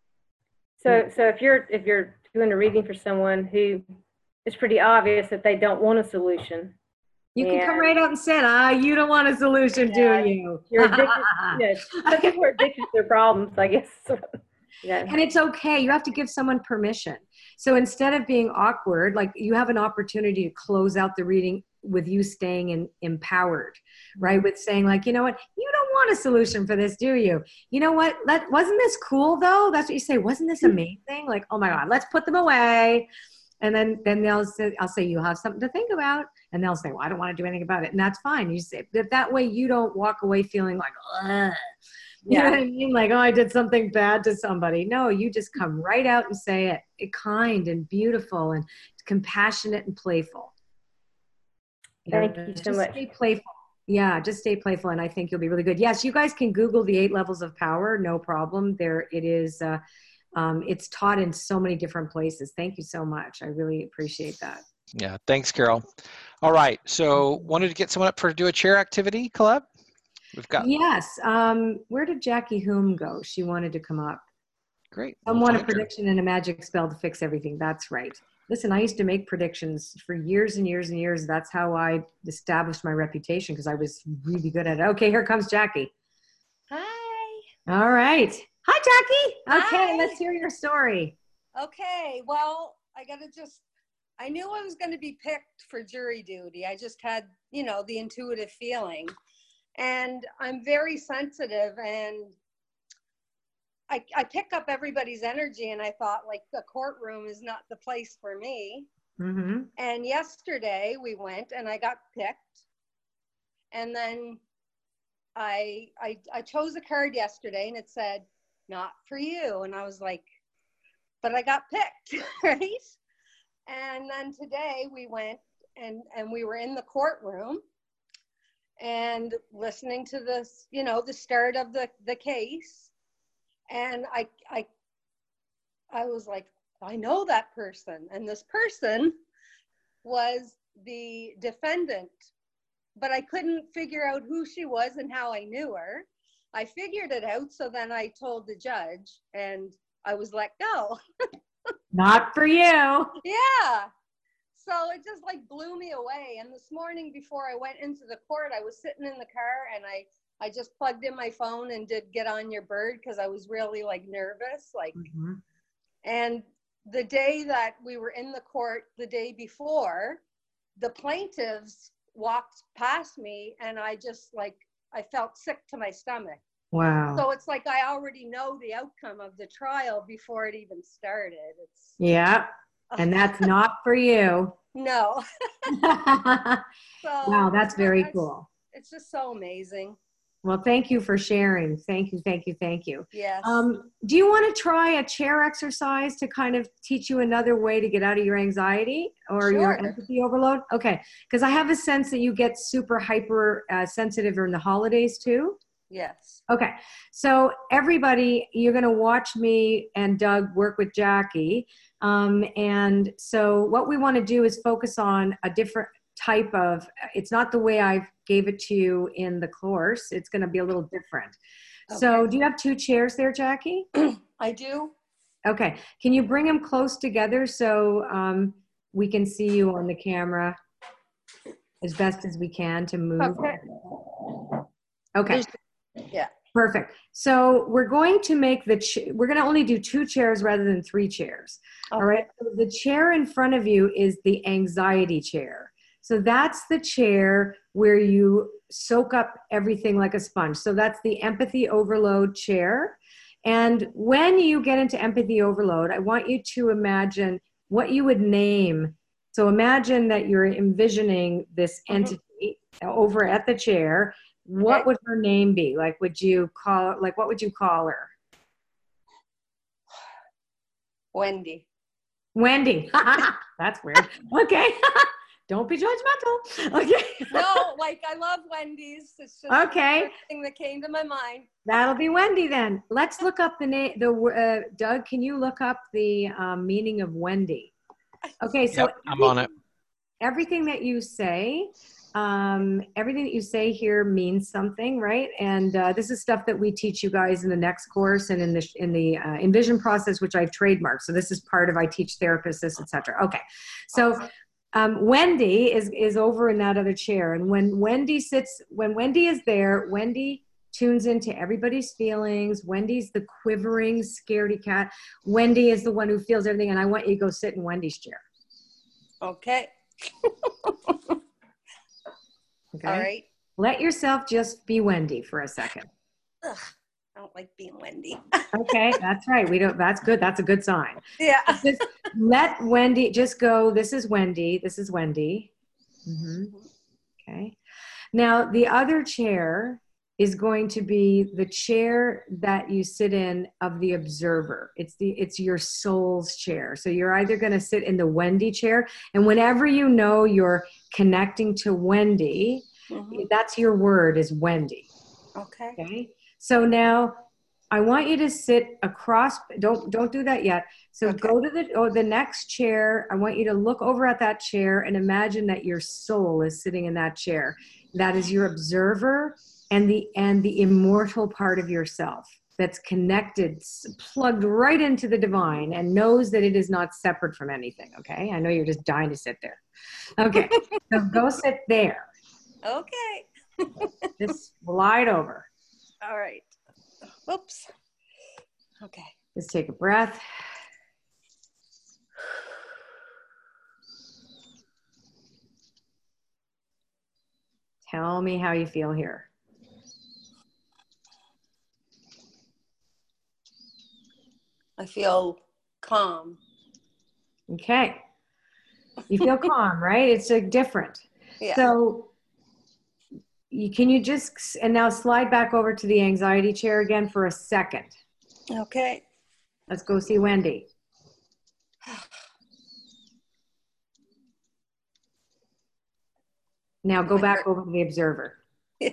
So if you're doing a reading for someone who it's pretty obvious that they don't want a solution. You can come right out and say, you don't want a solution, do you? You're addicted. Some people are addicted to their problems, I guess. And it's okay. You have to give someone permission. So instead of being awkward, like you have an opportunity to close out the reading with you staying empowered, right? With saying like, you know what, you don't want a solution for this, do you? You know what, wasn't this cool though? That's what you say. Wasn't this amazing? Like, oh my God, let's put them away. And then I'll say, you have something to think about. And they'll say, well, I don't want to do anything about it. And that's fine. You say that way you don't walk away feeling like, ugh. You know what I mean? Like, oh, I did something bad to somebody. No, you just come right out and say it kind and beautiful and compassionate and playful. Thank you so much. Stay playful. Yeah, just stay playful. And I think you'll be really good. Yes, you guys can Google the 8 levels of power. No problem. There it is. It's taught in so many different places. Thank you so much. I really appreciate that. Yeah, thanks, Carol. All right, so wanted to get someone up to do a chair activity, Colette? We've got Yes. Where did Jackie Hume go? She wanted to come up. great. Someone a find her. prediction and a magic spell to fix everything. That's right. Listen, I used to make predictions for years and years and years. That's how I established my reputation because I was really good at it. Okay, here comes Jackie. Hi. All right. Hi, Jackie. Okay, Hi. let's hear your story. Okay. Well, I knew I was going to be picked for jury duty. I just had, the intuitive feeling. And I'm very sensitive, and I pick up everybody's energy, and I thought, like, the courtroom is not the place for me. Mm-hmm. And yesterday we went and I got picked. And then I chose a card yesterday and it said, not for you. And I was like, but I got picked, right? And then today we went and we were in the courtroom and listening to this, the start of the case. And I was like, I know that person. And this person was the defendant, but I couldn't figure out who she was and how I knew her. I figured it out. So then I told the judge and I was let go. Not for you. Yeah. So it just like blew me away. And this morning before I went into the court, I was sitting in the car and I just plugged in my phone and did Get On Your Bird because I was really like nervous. Mm-hmm. And the day that we were in the court the day before, the plaintiffs walked past me and I felt sick to my stomach. Wow. So it's like I already know the outcome of the trial before it even started. Yeah. And that's not for you. No. So Wow, that's very cool. It's just so amazing. Well, thank you for sharing. Thank you, thank you, thank you. Yes. Do you want to try a chair exercise to kind of teach you another way to get out of your anxiety or your Sure. empathy overload? Okay, because I have a sense that you get super hyper sensitive during the holidays too. Yes. Okay, so everybody, you're going to watch me and Doug work with Jackie. And so what we want to do is focus on a different type of, it's not the way I gave it to you in the course. It's going to be a little different. Okay. So do you have two chairs there, Jackie? I do. Okay. Can you bring them close together so we can see you on the camera as best as we can to move? Okay. Yeah. Perfect. So we're going to make we're going to only do two chairs rather than three chairs. Okay. All right. So the chair in front of you is the anxiety chair. So that's the chair where you soak up everything like a sponge. So that's the empathy overload chair. And when you get into empathy overload, I want you to imagine what you would name. So imagine that you're envisioning this entity over at the chair. What would her name be? Like, what would you call her? Wendy. Wendy. That's weird. Okay. Don't be judgmental. Okay. No, like I love Wendy's. It's just okay. the first thing that came to my mind. That'll be Wendy then. Let's look up the name. Doug, can you look up the meaning of Wendy? Okay. So yep, I'm on it. Everything that you say here means something, right? And this is stuff that we teach you guys in the next course and in the Envision process, which I've trademarked. So this is part of I teach therapists this, etc. Okay, so Wendy is over in that other chair, and when Wendy is there, Wendy tunes into everybody's feelings. Wendy's the quivering, scaredy cat. Wendy is the one who feels everything, and I want you to go sit in Wendy's chair. Okay. Okay. All right. Let yourself just be Wendy for a second. Ugh, I don't like being Wendy. Okay, that's right. That's good. That's a good sign. Yeah. Just let Wendy just go. This is Wendy. This is Wendy. Mm-hmm. Okay. Now the other chair is going to be the chair that you sit in of the observer. It's your soul's chair. So you're either going to sit in the Wendy chair, and whenever you know you're connecting to Wendy, that's your word is Wendy. Okay. Okay. So now I want you to sit across. Don't do that yet. So go to the next chair. I want you to look over at that chair and imagine that your soul is sitting in that chair. That is your observer. and the immortal part of yourself that's connected, plugged right into the divine, and knows that it is not separate from anything. Okay, I know you're just dying to sit there. Okay, so go sit there. Okay. Just slide over. All right. Whoops. Okay. Just take a breath. Tell me how you feel here. I feel calm. Okay. You feel calm, right? It's like different. Yeah. So can you just, and now slide back over to the anxiety chair again for a second. Okay. Let's go see Wendy. Now go back over to the observer. Yeah.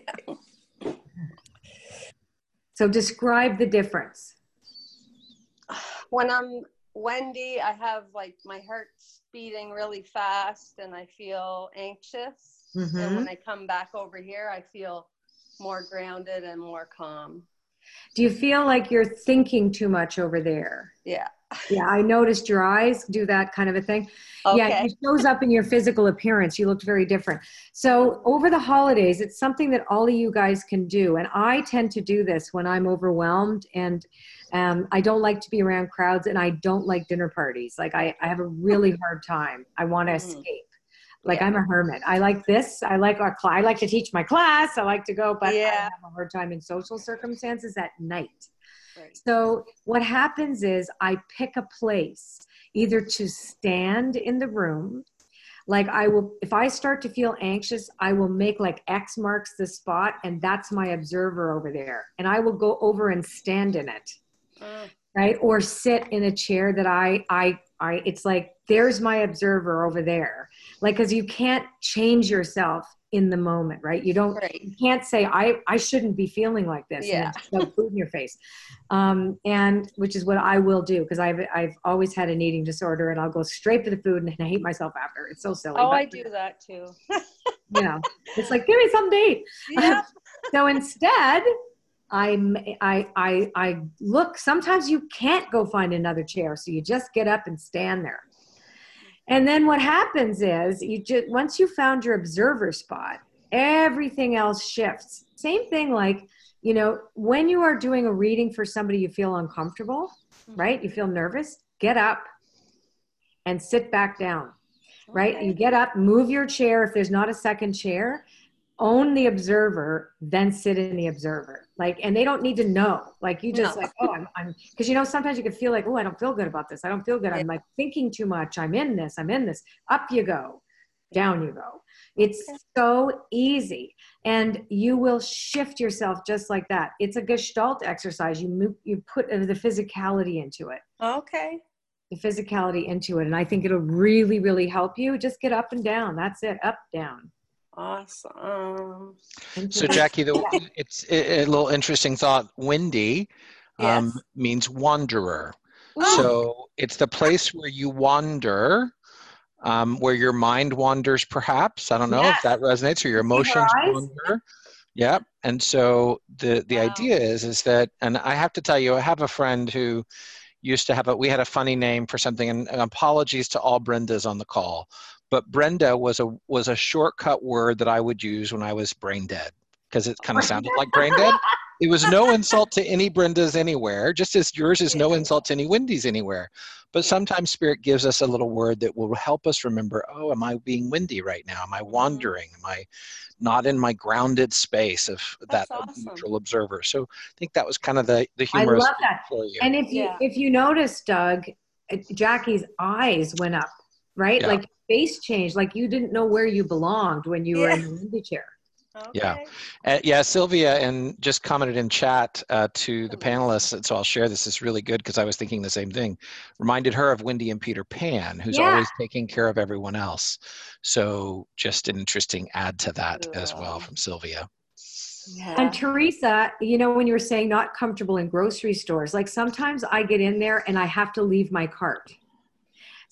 So describe the difference. When I'm Wendy, I have like my heart's beating really fast and I feel anxious. Mm-hmm. And when I come back over here, I feel more grounded and more calm. Do you feel like you're thinking too much over there? Yeah. Yeah, I noticed your eyes do that kind of a thing. Okay. Yeah, it shows up in your physical appearance. You looked very different. So over the holidays, it's something that all of you guys can do. And I tend to do this when I'm overwhelmed, and I don't like to be around crowds, and I don't like dinner parties. Like I have a really hard time. I want to escape. Like I'm a hermit. I like this. I like to teach my class. I like to go, but I have a hard time in social circumstances at night. Right. So what happens is I pick a place either to stand in the room. Like if I start to feel anxious, I will make like X marks the spot, and that's my observer over there. And I will go over and stand in it. Right. Or sit in a chair that it's like, there's my observer over there. Like, cause you can't change yourself in the moment, right? You can't say, I shouldn't be feeling like this. Yeah. And then shove food in your face. And which is what I will do. Cause I've always had an eating disorder, and I'll go straight for the food and I hate myself after. It's so silly. Oh, I do that too. You know, it's like, give me something to eat. Yeah. So instead, I look, sometimes you can't go find another chair. So you just get up and stand there. And then what happens is once you found your observer spot, everything else shifts. Same thing, like, when you are doing a reading for somebody, you feel uncomfortable, right? You feel nervous, get up and sit back down, right? Okay. You get up, move your chair. If there's not a second chair, own the observer, then sit in the observer. Like, and they don't need to know. Like, you just like, oh, I'm, because sometimes you can feel like, oh, I don't feel good about this. I don't feel good. I'm like thinking too much. I'm in this. Up you go, down you go. It's so easy, and you will shift yourself just like that. It's a Gestalt exercise. You put the physicality into it. Okay. The physicality into it, and I think it'll really, really help you. Just get up and down. That's it. Up, down. Awesome. So Jackie, it's a little interesting thought. Wendy means wanderer. Oh. So it's the place where you wander, where your mind wanders, perhaps. I don't know if that resonates, or your emotions wander. Yeah. And so the idea is that, and I have to tell you, I have a friend who used to we had a funny name for something, and apologies to all Brendas on the call. But Brenda was a shortcut word that I would use when I was brain dead, because it kind of sounded like brain dead. It was no insult to any Brendas anywhere, just as yours is no insult to any Wendy's anywhere. But sometimes Spirit gives us a little word that will help us remember, oh, am I being windy right now? Am I wandering? Am I not in my grounded space of that neutral observer? So I think that was kind of the humorous I love that for you. And if you notice, Doug, Jackie's eyes went up, right? Yeah. Like face changed, like you didn't know where you belonged when you were in the windy chair. Okay. Yeah. Sylvia just commented in chat to the panelists, and so I'll share this. It's really good because I was thinking the same thing. Reminded her of Wendy and Peter Pan, who's always taking care of everyone else. So just an interesting add to that as well from Sylvia. Yeah. And Teresa, when you were saying not comfortable in grocery stores, like sometimes I get in there and I have to leave my cart.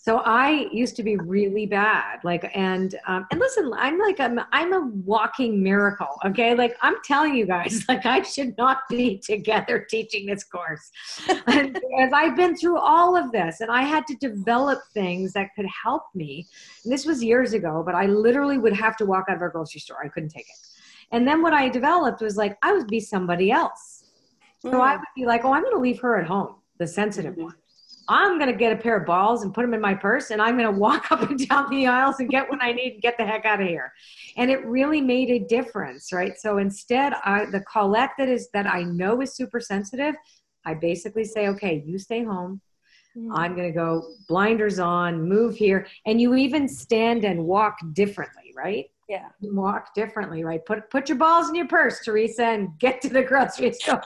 So I used to be really bad, like, and listen, I'm a walking miracle. Okay. Like I'm telling you guys, like I should not be together teaching this course. And as I've been through all of this and I had to develop things that could help me. And this was years ago, but I literally would have to walk out of our grocery store. I couldn't take it. And then what I developed was like, I would be somebody else. So I would be like, oh, I'm going to leave her at home, the sensitive one. I'm going to get a pair of balls and put them in my purse, and I'm going to walk up and down the aisles and get what I need and get the heck out of here. And it really made a difference, right? So instead, the Colette that I know is super sensitive, I basically say, okay, you stay home. I'm going to go blinders on, move here. And you even stand and walk differently, right? Yeah. You walk differently, right? Put your balls in your purse, Teresa, and get to the grocery store.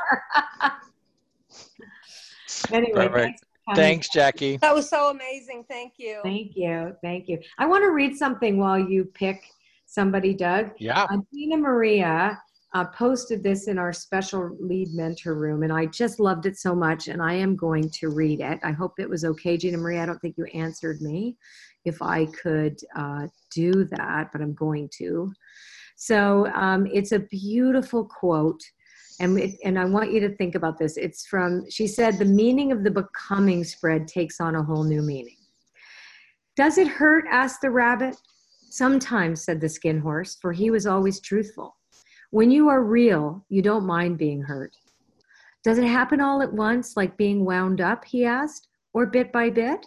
Anyway, Perfect. Thanks, Jackie. That was so amazing. Thank you. Thank you. Thank you. I want to read something while you pick somebody, Doug. Yeah. Gina Maria posted this in our special lead mentor room, and I just loved it so much, and I am going to read it. I hope it was okay, Gina Maria. I don't think you answered me if I could do that, but I'm going to. So it's a beautiful quote. And I want you to think about this. It's from, she said, the meaning of the becoming spread takes on a whole new meaning. Does it hurt? Asked the rabbit. Sometimes, said the skin horse, for he was always truthful. When you are real, you don't mind being hurt. Does it happen all at once, like being wound up, he asked, or bit by bit?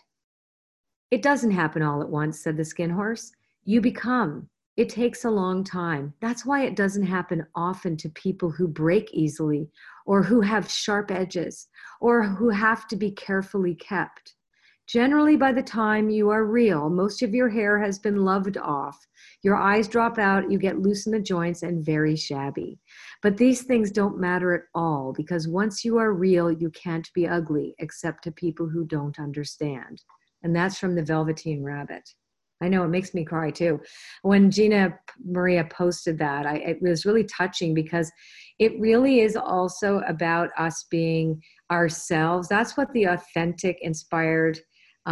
It doesn't happen all at once, said the skin horse. You become. It takes a long time. That's why it doesn't happen often to people who break easily or who have sharp edges or who have to be carefully kept. Generally, by the time you are real, most of your hair has been loved off. Your eyes drop out, you get loose in the joints and very shabby. But these things don't matter at all because once you are real, you can't be ugly except to people who don't understand. And that's from the Velveteen Rabbit. I know it makes me cry too. When Gina Maria posted that, it was really touching because it really is also about us being ourselves. That's what the authentic, inspired,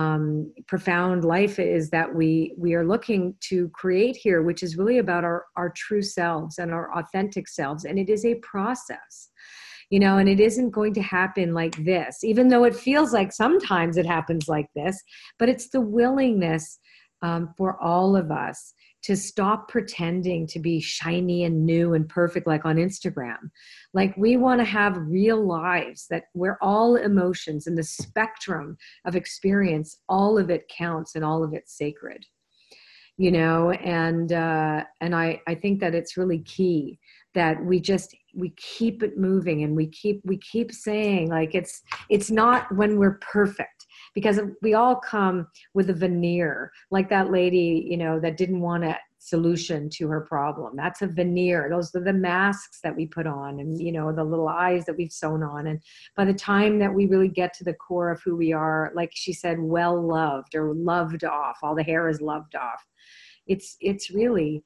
profound life is that we are looking to create here, which is really about our true selves and our authentic selves. And it is a process. You know, and it isn't going to happen like this, even though it feels like sometimes it happens like this, but it's the willingness for all of us to stop pretending to be shiny and new and perfect like on Instagram. Like we want to have real lives that where all emotions and the spectrum of experience, all of it counts and all of it's sacred. You know, and I think that it's really key that we keep it moving and we keep saying like it's not when we're perfect. Because we all come with a veneer, like that lady, you know, that didn't want a solution to her problem. That's a veneer. Those are the masks that we put on and, you know, the little eyes that we've sewn on. And by the time that we really get to the core of who we are, like she said, well loved or loved off, all the hair is loved off. It's really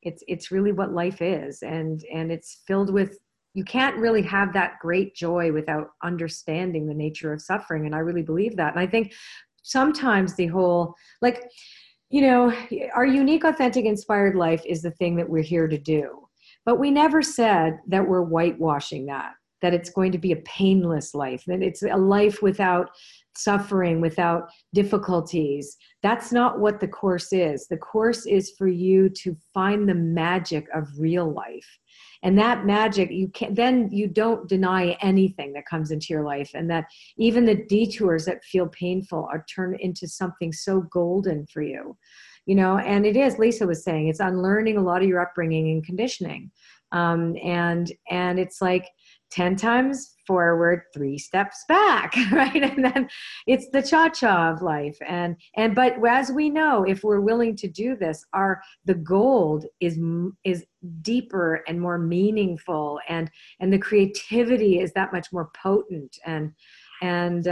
what life is. And it's filled with, you can't really have that great joy without understanding the nature of suffering. And I really believe that. And I think sometimes the whole, like, you know, our unique, authentic, inspired life is the thing that we're here to do. But we never said that we're whitewashing that it's going to be a painless life, that it's a life without suffering, without difficulties. That's not what the Course is. The Course is for you to find the magic of real life. And that magic, then you don't deny anything that comes into your life. And that even the detours that feel painful are turned into something so golden for you. You know, and it is, Lisa was saying, it's unlearning a lot of your upbringing and conditioning. And it's like 10 times forward, 3 steps back, right? And then it's the cha-cha of life. But as we know, if we're willing to do this, the gold is deeper and more meaningful, and the creativity is that much more potent. And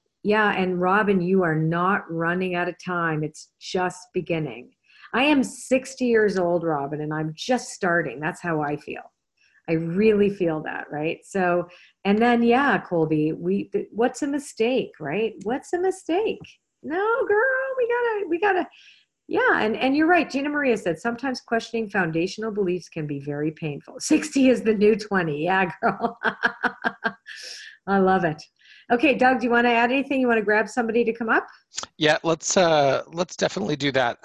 Robin, you are not running out of time. It's just beginning. I am 60 years old, Robin, and I'm just starting. That's how I feel. I really feel that, right? So, and then, Colby, what's a mistake, right? What's a mistake? No, girl, we got we gotta, yeah. And you're right. Gina Maria said, sometimes questioning foundational beliefs can be very painful. 60 is the new 20. Yeah, girl. I love it. Okay, Doug, do you want to add anything? You want to grab somebody to come up? Yeah, let's definitely do that.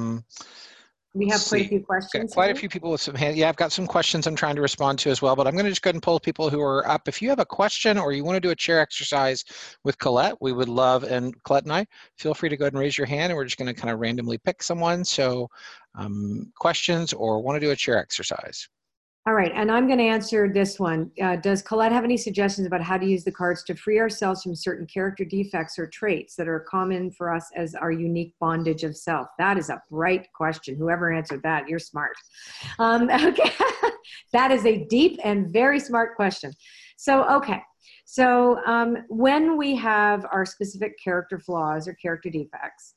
We have Let's quite a see. few Got questions. quite a tonight. few people with some hands. Yeah, I've got some questions I'm trying to respond to as well, but I'm going to just go ahead and pull people who are up. If you have a question or you want to do a chair exercise with Colette, we would love, and Colette and I, feel free to go ahead and raise your hand, and we're just going to kind of randomly pick someone. So questions or want to do a chair exercise. All right, and I'm going to answer this one. Does Colette have any suggestions about how to use the cards to free ourselves from certain character defects or traits that are common for us as our unique bondage of self? That is a bright question. Whoever answered that, you're smart. Okay, that is a deep and very smart question. So, okay. So when we have our specific character flaws or character defects,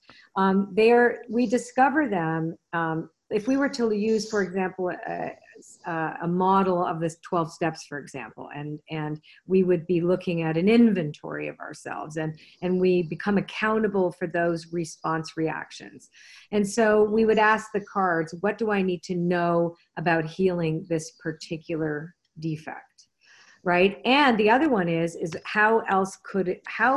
we discover them. If we were to use, for example, a model of this 12 steps, for example, and we would be looking at an inventory of ourselves, and we become accountable for those response reactions. And so we would ask the cards, what do I need to know about healing this particular defect? Right. And the other one is how else could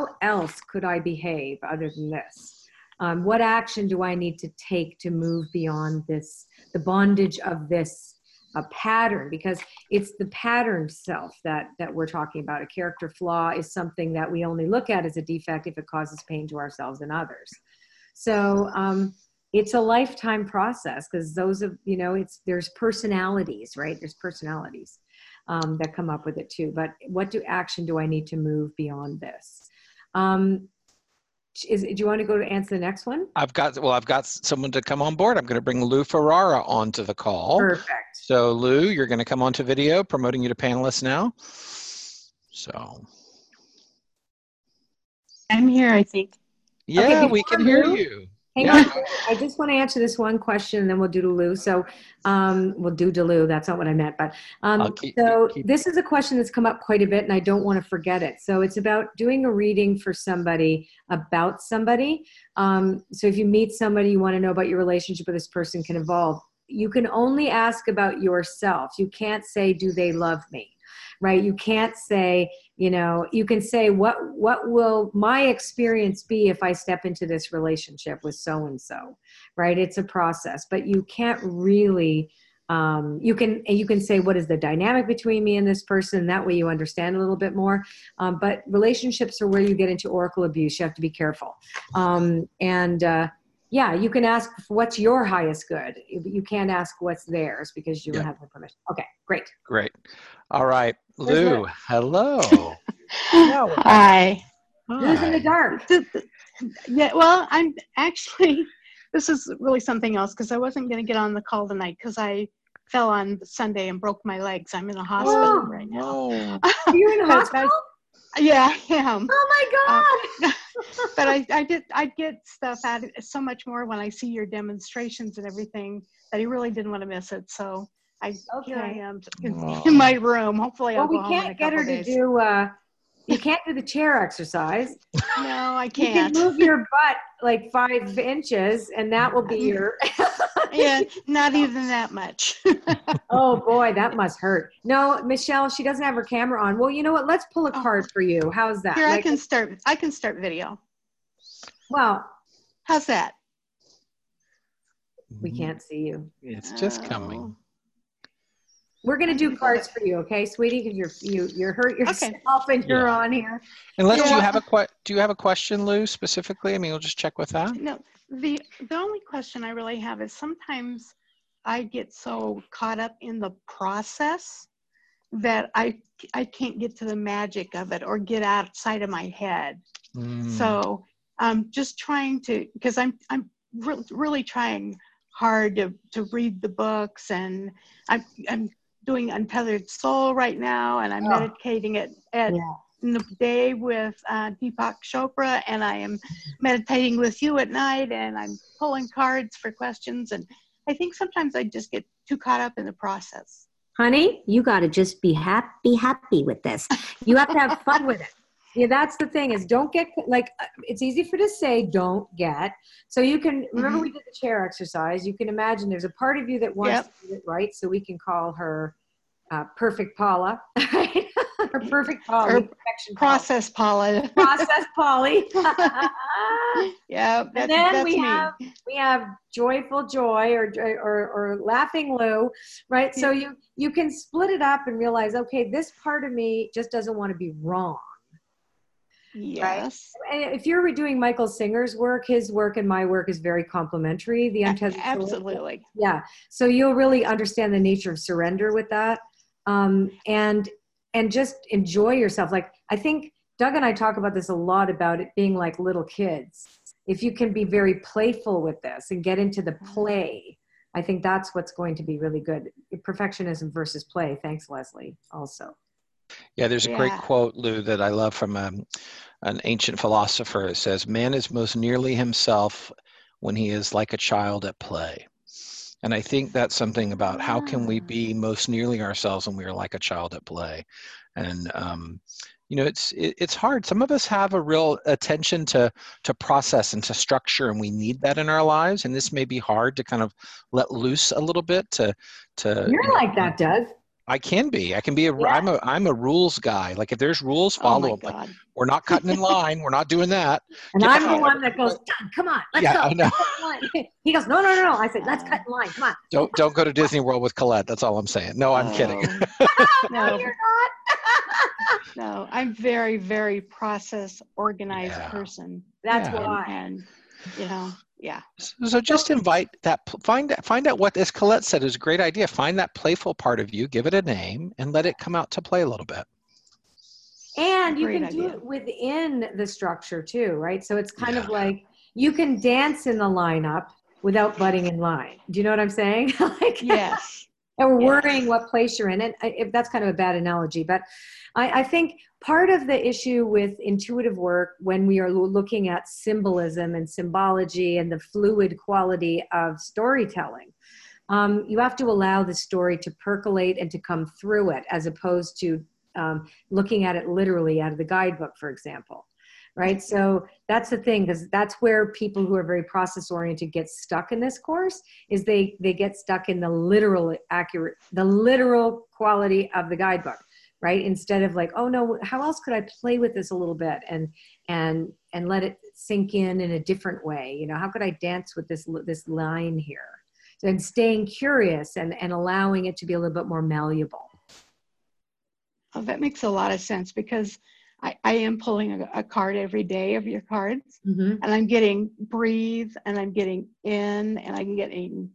I behave other than this? What action do I need to take to move beyond this, the bondage of this pattern? Because it's the pattern self that we're talking about. A character flaw is something that we only look at as a defect if it causes pain to ourselves and others. So it's a lifetime process, because there's personalities, right? There's personalities that come up with it too. But what action do I need to move beyond this? Do you want to go to answer the next one? I've got someone to come on board. I'm going to bring Lou Ferrara onto the call. Perfect. So Lou, you're going to come onto video, promoting you to panelist now. So. I'm here, I think. Yeah, Okay, we can hear Lou, you. Hang Yeah. on. I just want to answer this one question, and then we'll do to Lou. So we'll do to Lou. That's not what I meant. But this is a question that's come up quite a bit, and I don't want to forget it. So it's about doing a reading for somebody about somebody. So if you meet somebody, you want to know about your relationship with this person can evolve. You can only ask about yourself. You can't say, do they love me? Right? You can't say, you can say, what will my experience be if I step into this relationship with so-and-so, right? It's a process, but you can't really, you can say, what is the dynamic between me and this person? That way you understand a little bit more. But relationships are where you get into oracle abuse. You have to be careful. Yeah, you can ask what's your highest good. You can't ask what's theirs because you don't have the permission. Okay, great. Great. All right. Lou, hello. Hi. Who's in the dark? Yeah, well, I'm actually, this is really something else, because I wasn't going to get on the call tonight because I fell on Sunday and broke my legs. I'm in a hospital right now. Are you in a hospital? Yeah, I am. Oh my God. But I get stuff out of it so much more when I see your demonstrations and everything that I really didn't want to miss it. So here I am in my room. Hopefully I'll go home in a couple days. You can't do the chair exercise. No, I can't. You can move your butt like 5 inches, and that will be your. Yeah, not even that much. Oh boy, that must hurt. No, Michelle, she doesn't have her camera on. Well, you know what? Let's pull a card for you. How's that? Here, I can start video. Well, how's that? We can't see you. It's just coming. We're gonna do cards for you, okay, sweetie? Because you're hurt yourself and you're on here. Unless do you have a question, Lou, specifically? I mean, we'll just check with that. No, the only question I really have is sometimes I get so caught up in the process that I can't get to the magic of it or get outside of my head. So I'm just trying to, because I'm really trying hard to read the books, and I'm doing Untethered Soul right now, and I'm meditating in the day with Deepak Chopra, and I am meditating with you at night, and I'm pulling cards for questions, and I think sometimes I just get too caught up in the process. Honey, you got to just be happy with this. You have to have fun with it. Yeah, that's the thing is don't get like it's easy for to say don't get. So you can remember we did the chair exercise. You can imagine there's a part of you that wants to get it right. So we can call her Perfect Paula, right? Or Perfect Polly, Or Perfection Process Paula. Process Polly. Yeah, And then we have Joyful Joy or Laughing Lou, right? So you can split it up and realize, okay, this part of me just doesn't want to be wrong. Yes. Right? And if you're doing Michael Singer's work, his work and my work is very complementary. The untethered soul. Absolutely. Yeah. So you'll really understand the nature of surrender with that. And just enjoy yourself. Like, I think Doug and I talk about this a lot, about it being like little kids. If you can be very playful with this and get into the play, I think that's what's going to be really good. Perfectionism versus play. Thanks, Leslie, also. Yeah, there's a great quote, Lou, that I love from an ancient philosopher. It says, "Man is most nearly himself when he is like a child at play." And I think that's something about how can we be most nearly ourselves when we are like a child at play. And you know, it's hard. Some of us have a real attention to process and to structure, and we need that in our lives. And this may be hard to kind of let loose a little bit. You're like that, Doug. I can be. I'm a rules guy. Like if there's rules, follow them. Like, we're not cutting in line. We're not doing that. And I'm the one that goes, Doug, come on, let's go. I know. He goes, no. I said, let's cut in line. Come on. Don't go to Disney World with Colette. That's all I'm saying. No, I'm kidding. No, you're not. No, I'm very, very process organized person. That's why. And you know, yeah. So just invite that, find out what, as Colette said, is a great idea. Find that playful part of you, give it a name, and let it come out to play a little bit. And you can do it within the structure too, right? So it's kind of like you can dance in the lineup without butting in line. Do you know what I'm saying? Like, yes. And worrying what place you're in. And if that's kind of a bad analogy, but I think part of the issue with intuitive work, when we are looking at symbolism and symbology and the fluid quality of storytelling, you have to allow the story to percolate and to come through it, as opposed to looking at it literally out of the guidebook, for example. Right. So that's the thing, because that's where people who are very process oriented get stuck in this course, is they get stuck in the literal quality of the guidebook. Right. Instead of like, oh no, how else could I play with this a little bit and let it sink in a different way? You know, how could I dance with this line here? And staying curious and allowing it to be a little bit more malleable. Oh, that makes a lot of sense, because I am pulling a card every day of your cards, and I'm getting breathe, and I'm getting in, and I'm getting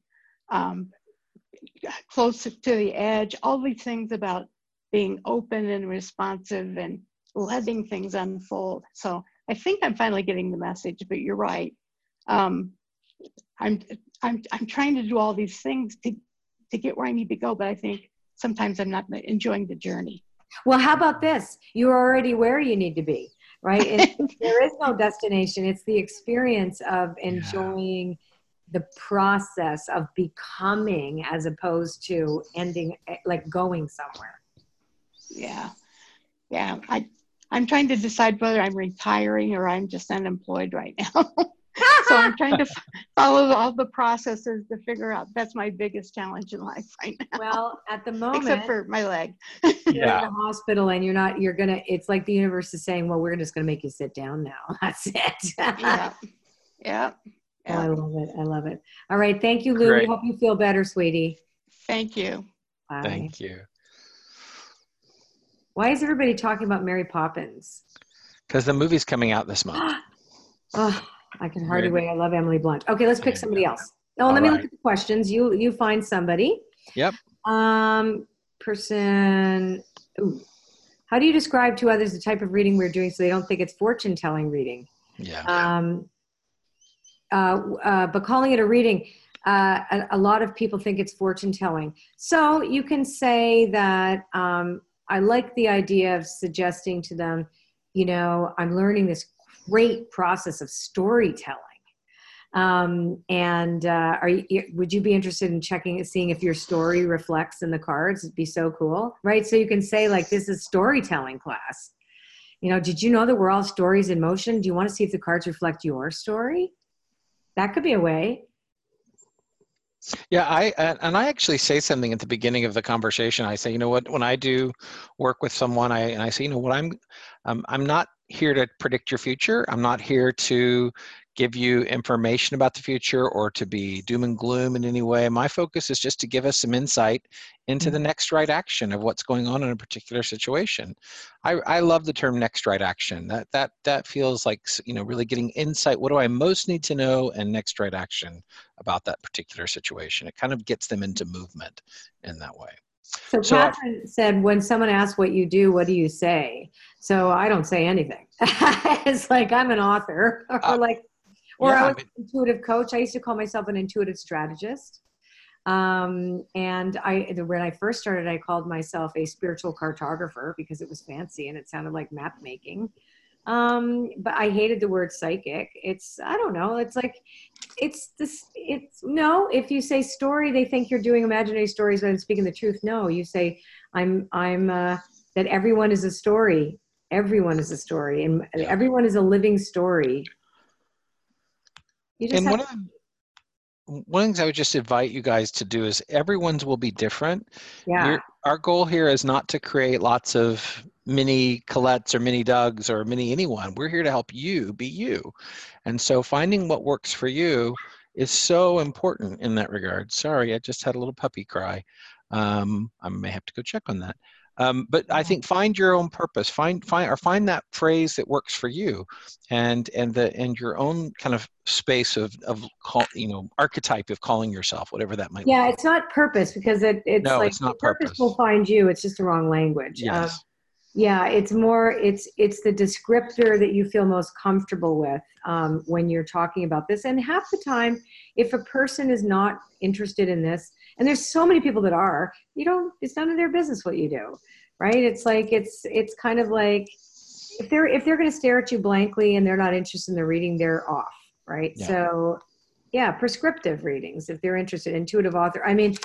close to the edge, all these things about being open and responsive and letting things unfold. So I think I'm finally getting the message, but you're right. I'm trying to do all these things to get where I need to go, but I think sometimes I'm not enjoying the journey. Well, how about this? You're already where you need to be, right? There is no destination. It's the experience of enjoying the process of becoming, as opposed to ending, like going somewhere. Yeah. I'm trying to decide whether I'm retiring or I'm just unemployed right now. So I'm trying to follow all the processes to figure out. That's my biggest challenge in life right now. Well, at the moment, except for my leg. You're in the hospital, and it's like the universe is saying, well, we're just going to make you sit down now. That's it. Yeah. Oh, I love it. All right. Thank you, Lou. Great. We hope you feel better, sweetie. Thank you. Bye. Thank you. Why is everybody talking about Mary Poppins? Because the movie's coming out this month. Oh, I can hardly wait. I love Emily Blunt. Okay, let's pick somebody else. Oh, All let me right. look at the questions. You find somebody. Yep. Person. Ooh. How do you describe to others the type of reading we're doing so they don't think it's fortune-telling reading? Yeah. But calling it a reading, a lot of people think it's fortune-telling. So you can say that I like the idea of suggesting to them, you know, I'm learning this great process of storytelling. Would you be interested in seeing if your story reflects in the cards? It'd be so cool, right? So you can say like, this is storytelling class. did you know that we're all stories in motion? Do you want to see if the cards reflect your story? That could be a way. Yeah, I actually say something at the beginning of the conversation. I say, you know what, when I do work with someone, I say, you know what, I'm not here to predict your future. I'm not here to give you information about the future or to be doom and gloom in any way. My focus is just to give us some insight into the next right action of what's going on in a particular situation. I love the term next right action. That feels like, really getting insight. What do I most need to know, and next right action about that particular situation. It kind of gets them into movement in that way. So Catherine said, when someone asks what you do, what do you say? So I don't say anything. It's like I'm an author, or I was an intuitive coach. I used to call myself an intuitive strategist. And when I first started, I called myself a spiritual cartographer because it was fancy and it sounded like map making. But I hated the word psychic. I don't know. It's like, if you say story, they think you're doing imaginary stories when speaking the truth. No, you say, that everyone is a story. Everyone is a story, and everyone is a living story. One of the things I would just invite you guys to do is everyone's will be different. Yeah. Our goal here is not to create lots of mini Colettes or mini Dougs or mini anyone. We're here to help you be you. And so finding what works for you is so important in that regard. Sorry, I just had a little puppy cry. I may have to go check on that. But I think find your own purpose. Find that phrase that works for you, and your own kind of space of archetype of calling yourself, whatever that might be. Yeah, it's not purpose, because it's not purpose will find you. It's just the wrong language. Yes. Yeah, it's more, it's the descriptor that you feel most comfortable with when you're talking about this. And half the time, if a person is not interested in this, and there's so many people that are, it's none of their business what you do, right? It's like, it's kind of like, if they're going to stare at you blankly and they're not interested in the reading, they're off, right? Yeah. So yeah, prescriptive readings, if they're interested, intuitive author. I mean,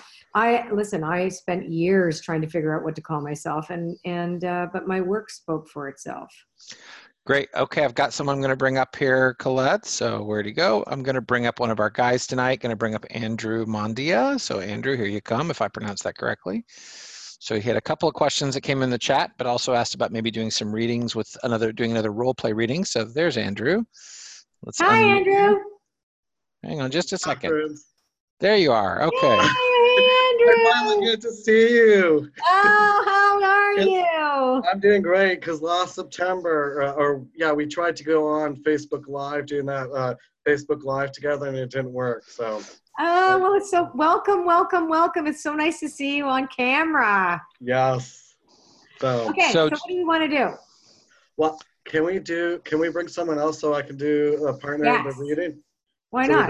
I spent years trying to figure out what to call myself, but my work spoke for itself. Great. Okay, I've got someone I'm going to bring up here, Colette. So where'd he go? I'm going to bring up one of our guys tonight. Going to bring up Andrew Mondia. So Andrew, here you come, if I pronounced that correctly. So he had a couple of questions that came in the chat, but also asked about maybe doing some readings with doing another role play reading. So there's Andrew. Hi, Andrew. Hang on just a second. There you are. Okay. Hi, Andrew. Finally good to see you. Oh, how are you? I'm doing great, because last September, we tried to go on Facebook Live, doing that Facebook Live together, and it didn't work. So. Oh, well, it's so welcome. It's so nice to see you on camera. Yes. So. Okay. So what do you want to do? Well, can we bring someone else so I can do a partner in the reading? Why not?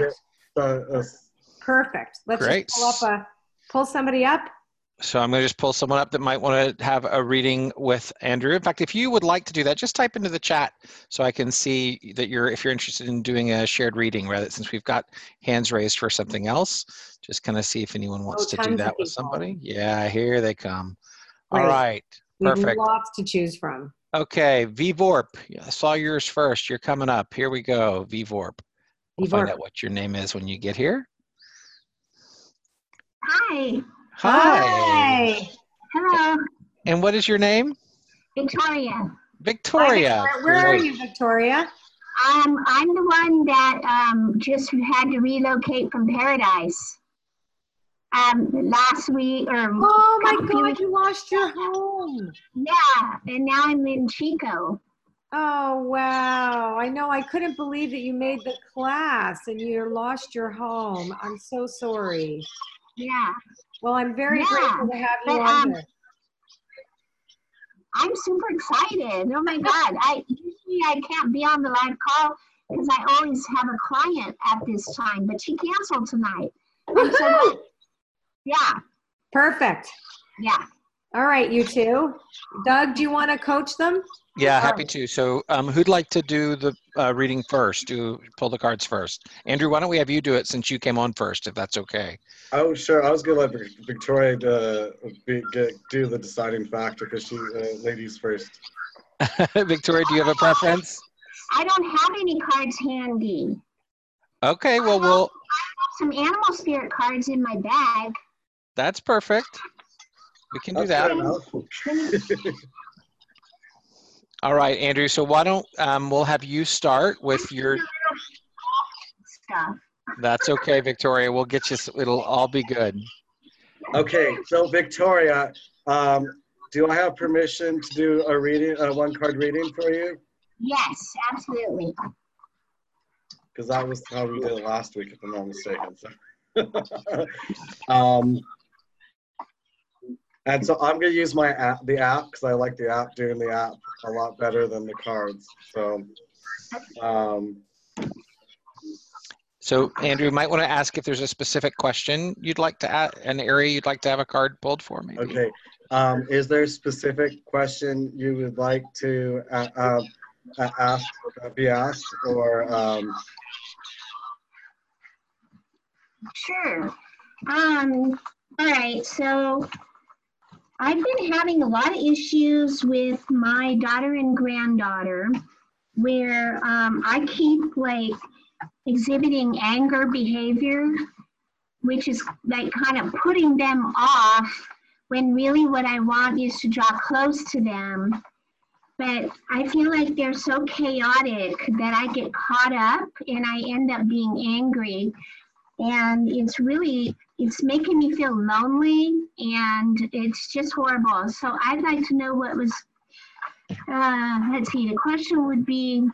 Great. Perfect. Let's just pull somebody up. So I'm going to just pull someone up that might want to have a reading with Andrew. In fact, if you would like to do that, just type into the chat so I can see that if you're interested in doing a shared reading, rather, since we've got hands raised for something else. Just kind of see if anyone wants to do that with somebody. Yeah, here they come. Great. All right. Perfect. We have lots to choose from. Okay, VVorp. I saw yours first. You're coming up. Here we go, VVorp. We'll find out what your name is when you get here. Hi. Hi. Hello. And what is your name? Victoria. Victoria. Where are you, Victoria? I'm the one that just had to relocate from Paradise. Last week or oh my God, you lost your home. Yeah, and now I'm in Chico. Oh wow! I know. I couldn't believe that you made the class and you lost your home. I'm so sorry. Yeah. Well, I'm very grateful to have you on here. I'm super excited. Oh my God! Usually I can't be on the live call because I always have a client at this time, but she canceled tonight. So, yeah. Perfect. Yeah. All right, you two. Doug, do you want to coach them? Yeah, happy to. So who'd like to do the reading first? Pull the cards first. Andrew, why don't we have you do it since you came on first, if that's okay? Oh, sure. I was going to let Victoria do the deciding factor because she ladies first. Victoria, do you have a preference? I don't have any cards handy. Okay, well, I have some animal spirit cards in my bag. that's perfect. We can do That's that. good enough. All right, Andrew, so why don't we'll have you start with your Stuff. That's okay, Victoria. We'll get you, it'll all be good. Okay, so Victoria, do I have permission to do a reading, a one-card reading for you? Yes, absolutely. Because that was how we did it last week, if I'm not mistaken. So. And so I'm going to use my app, the app, because I like the app, doing the app a lot better than the cards. So Andrew, you might want to ask if there's a specific question you'd like to add, an area you'd like to have a card pulled for, maybe. Okay. Is there a specific question you would like to be asked, or? Sure. All right. So I've been having a lot of issues with my daughter and granddaughter, where I keep like exhibiting anger behavior, which is like kind of putting them off when really what I want is to draw close to them. But I feel like they're so chaotic that I get caught up and I end up being angry. And it's making me feel lonely, and it's just horrible. So I'd like to know what was, let's see, the question would be,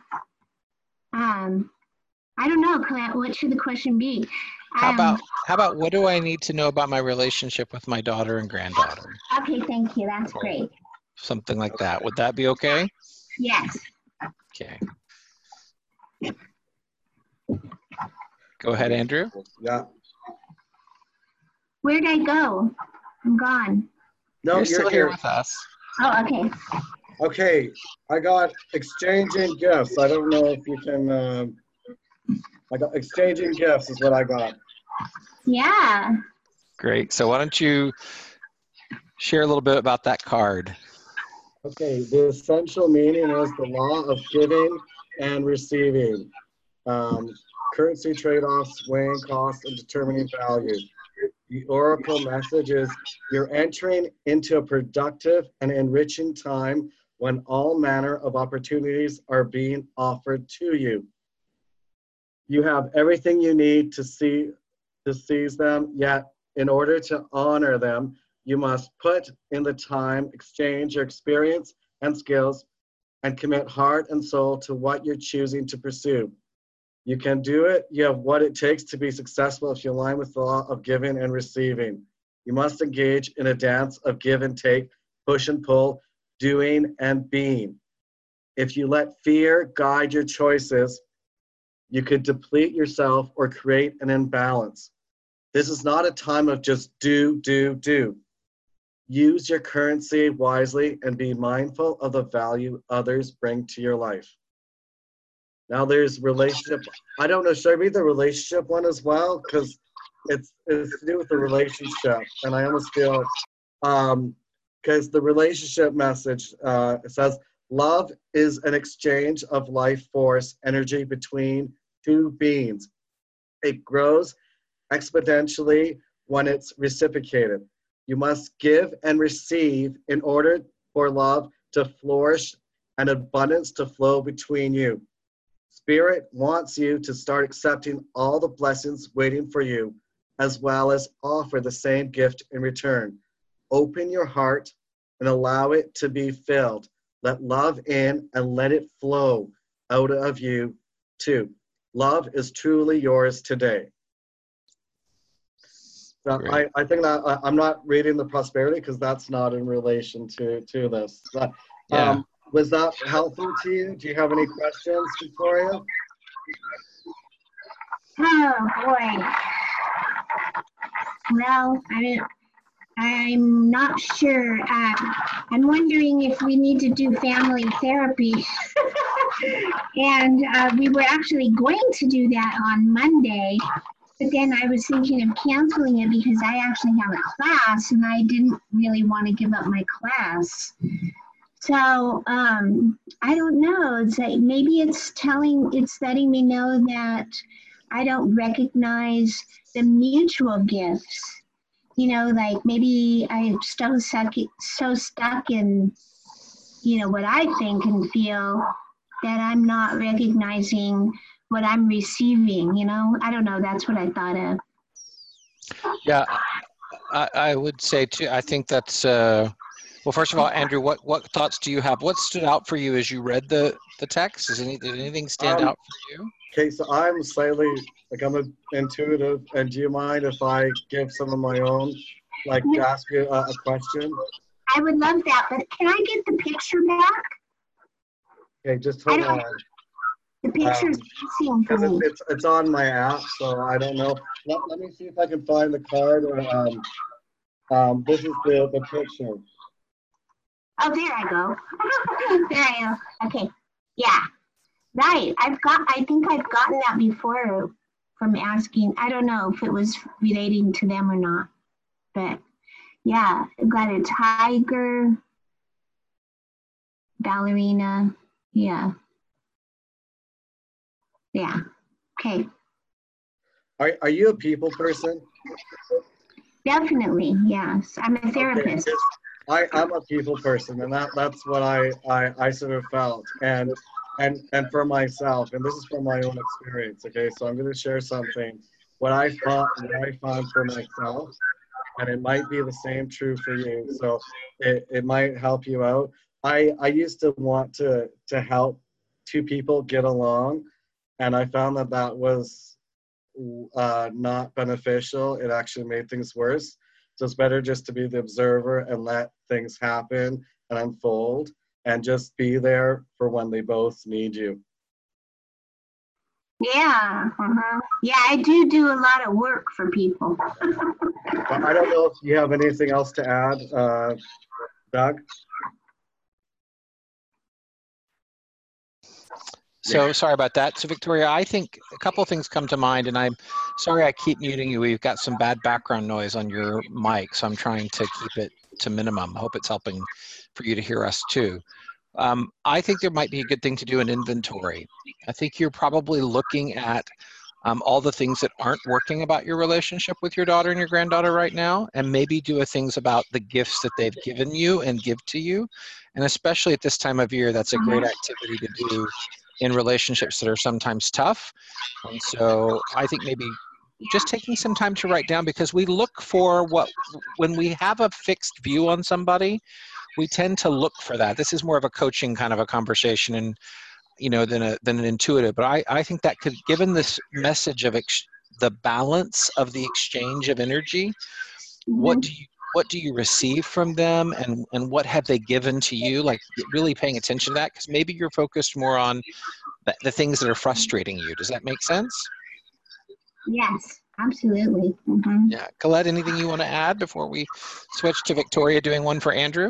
I don't know, Colette, what should the question be? How about what do I need to know about my relationship with my daughter and granddaughter? Okay, thank you. That's great. Something like that. Would that be okay? Yes. Okay. Go ahead, Andrew. Yeah. Where'd I go? I'm gone. No, You're still here with us. Oh, okay. Okay, I got exchanging gifts. I don't know if you can, I got exchanging gifts is what I got. Yeah. Great. So why don't you share a little bit about that card? Okay, the essential meaning is the law of giving and receiving. Currency trade-offs, weighing costs, and determining value. The oracle message is you're entering into a productive and enriching time when all manner of opportunities are being offered to you. You have everything you need to seize them, yet in order to honor them, you must put in the time, exchange your experience and skills, and commit heart and soul to what you're choosing to pursue. You can do it. You have what it takes to be successful if you align with the law of giving and receiving. You must engage in a dance of give and take, push and pull, doing and being. If you let fear guide your choices, you could deplete yourself or create an imbalance. This is not a time of just do. Use your currency wisely and be mindful of the value others bring to your life. Now there's relationship. I don't know, should I read the relationship one as well? Because it's to do with the relationship. And I almost feel, because the relationship message, it says, love is an exchange of life force energy between two beings. It grows exponentially when it's reciprocated. You must give and receive in order for love to flourish and abundance to flow between you. Spirit wants you to start accepting all the blessings waiting for you, as well as offer the same gift in return. Open your heart and allow it to be filled. Let love in and let it flow out of you too. Love is truly yours today. So I think that I'm not reading the prosperity because that's not in relation to this. But, yeah. Was that helpful to you? Do you have any questions, Victoria? Oh boy. Well, I'm not sure. I'm wondering if we need to do family therapy. And we were actually going to do that on Monday, but then I was thinking of canceling it because I actually have a class and I didn't really want to give up my class. So I don't know. It's like maybe it's letting me know that I don't recognize the mutual gifts. You know, like maybe I'm so stuck in, you know, what I think and feel that I'm not recognizing what I'm receiving. You know, I don't know. That's what I thought of. Yeah, I would say too, I think that's, well, first of all, Andrew, what thoughts do you have? What stood out for you as you read the text? Did anything stand out for you? Okay, so I'm slightly, like I'm an intuitive, and do you mind if I give some of my own, like ask you a question? I would love that, but can I get the picture back? Okay, just hold on. The picture's missing for me. It's on my app, so I don't know. Let me see if I can find the card, or this is the picture. Oh, there I go. There I am. Okay. Yeah. Right. I think I've gotten that before from asking. I don't know if it was relating to them or not. But yeah, I've got a tiger, ballerina. Yeah. Yeah. Okay. Are you a people person? Definitely. Yes. I'm a therapist. Okay, I'm a people person, and that's what I sort of felt, and for myself, and this is from my own experience. Okay, so I'm going to share something what I found for myself, and it might be the same true for you. So it might help you out. I used to want to help two people get along, and I found that was not beneficial. It actually made things worse. So it's better just to be the observer and let things happen and unfold, and just be there for when they both need you. Yeah. Yeah, I do a lot of work for people. I don't know if you have anything else to add, Doug? So sorry about that. So Victoria, I think a couple of things come to mind, and I'm sorry I keep muting you. We've got some bad background noise on your mic, so I'm trying to keep it to minimum. I hope it's helping for you to hear us too. I think there might be a good thing to do an inventory. I think you're probably looking at all the things that aren't working about your relationship with your daughter and your granddaughter right now, and maybe do things about the gifts that they've given you and give to you. And especially at this time of year, that's a great activity to do in relationships that are sometimes tough. And so I think maybe just taking some time to write down, because we look for when we have a fixed view on somebody, we tend to look for that. This is more of a coaching kind of a conversation, and than an intuitive. But I think that could, given this message of the balance of the exchange of energy, what do you receive from them, and what have they given to you? Like really paying attention to that, because maybe you're focused more on the things that are frustrating you. Does that make sense? Yes, absolutely. Yeah, Colette, anything you want to add before we switch to Victoria doing one for Andrew?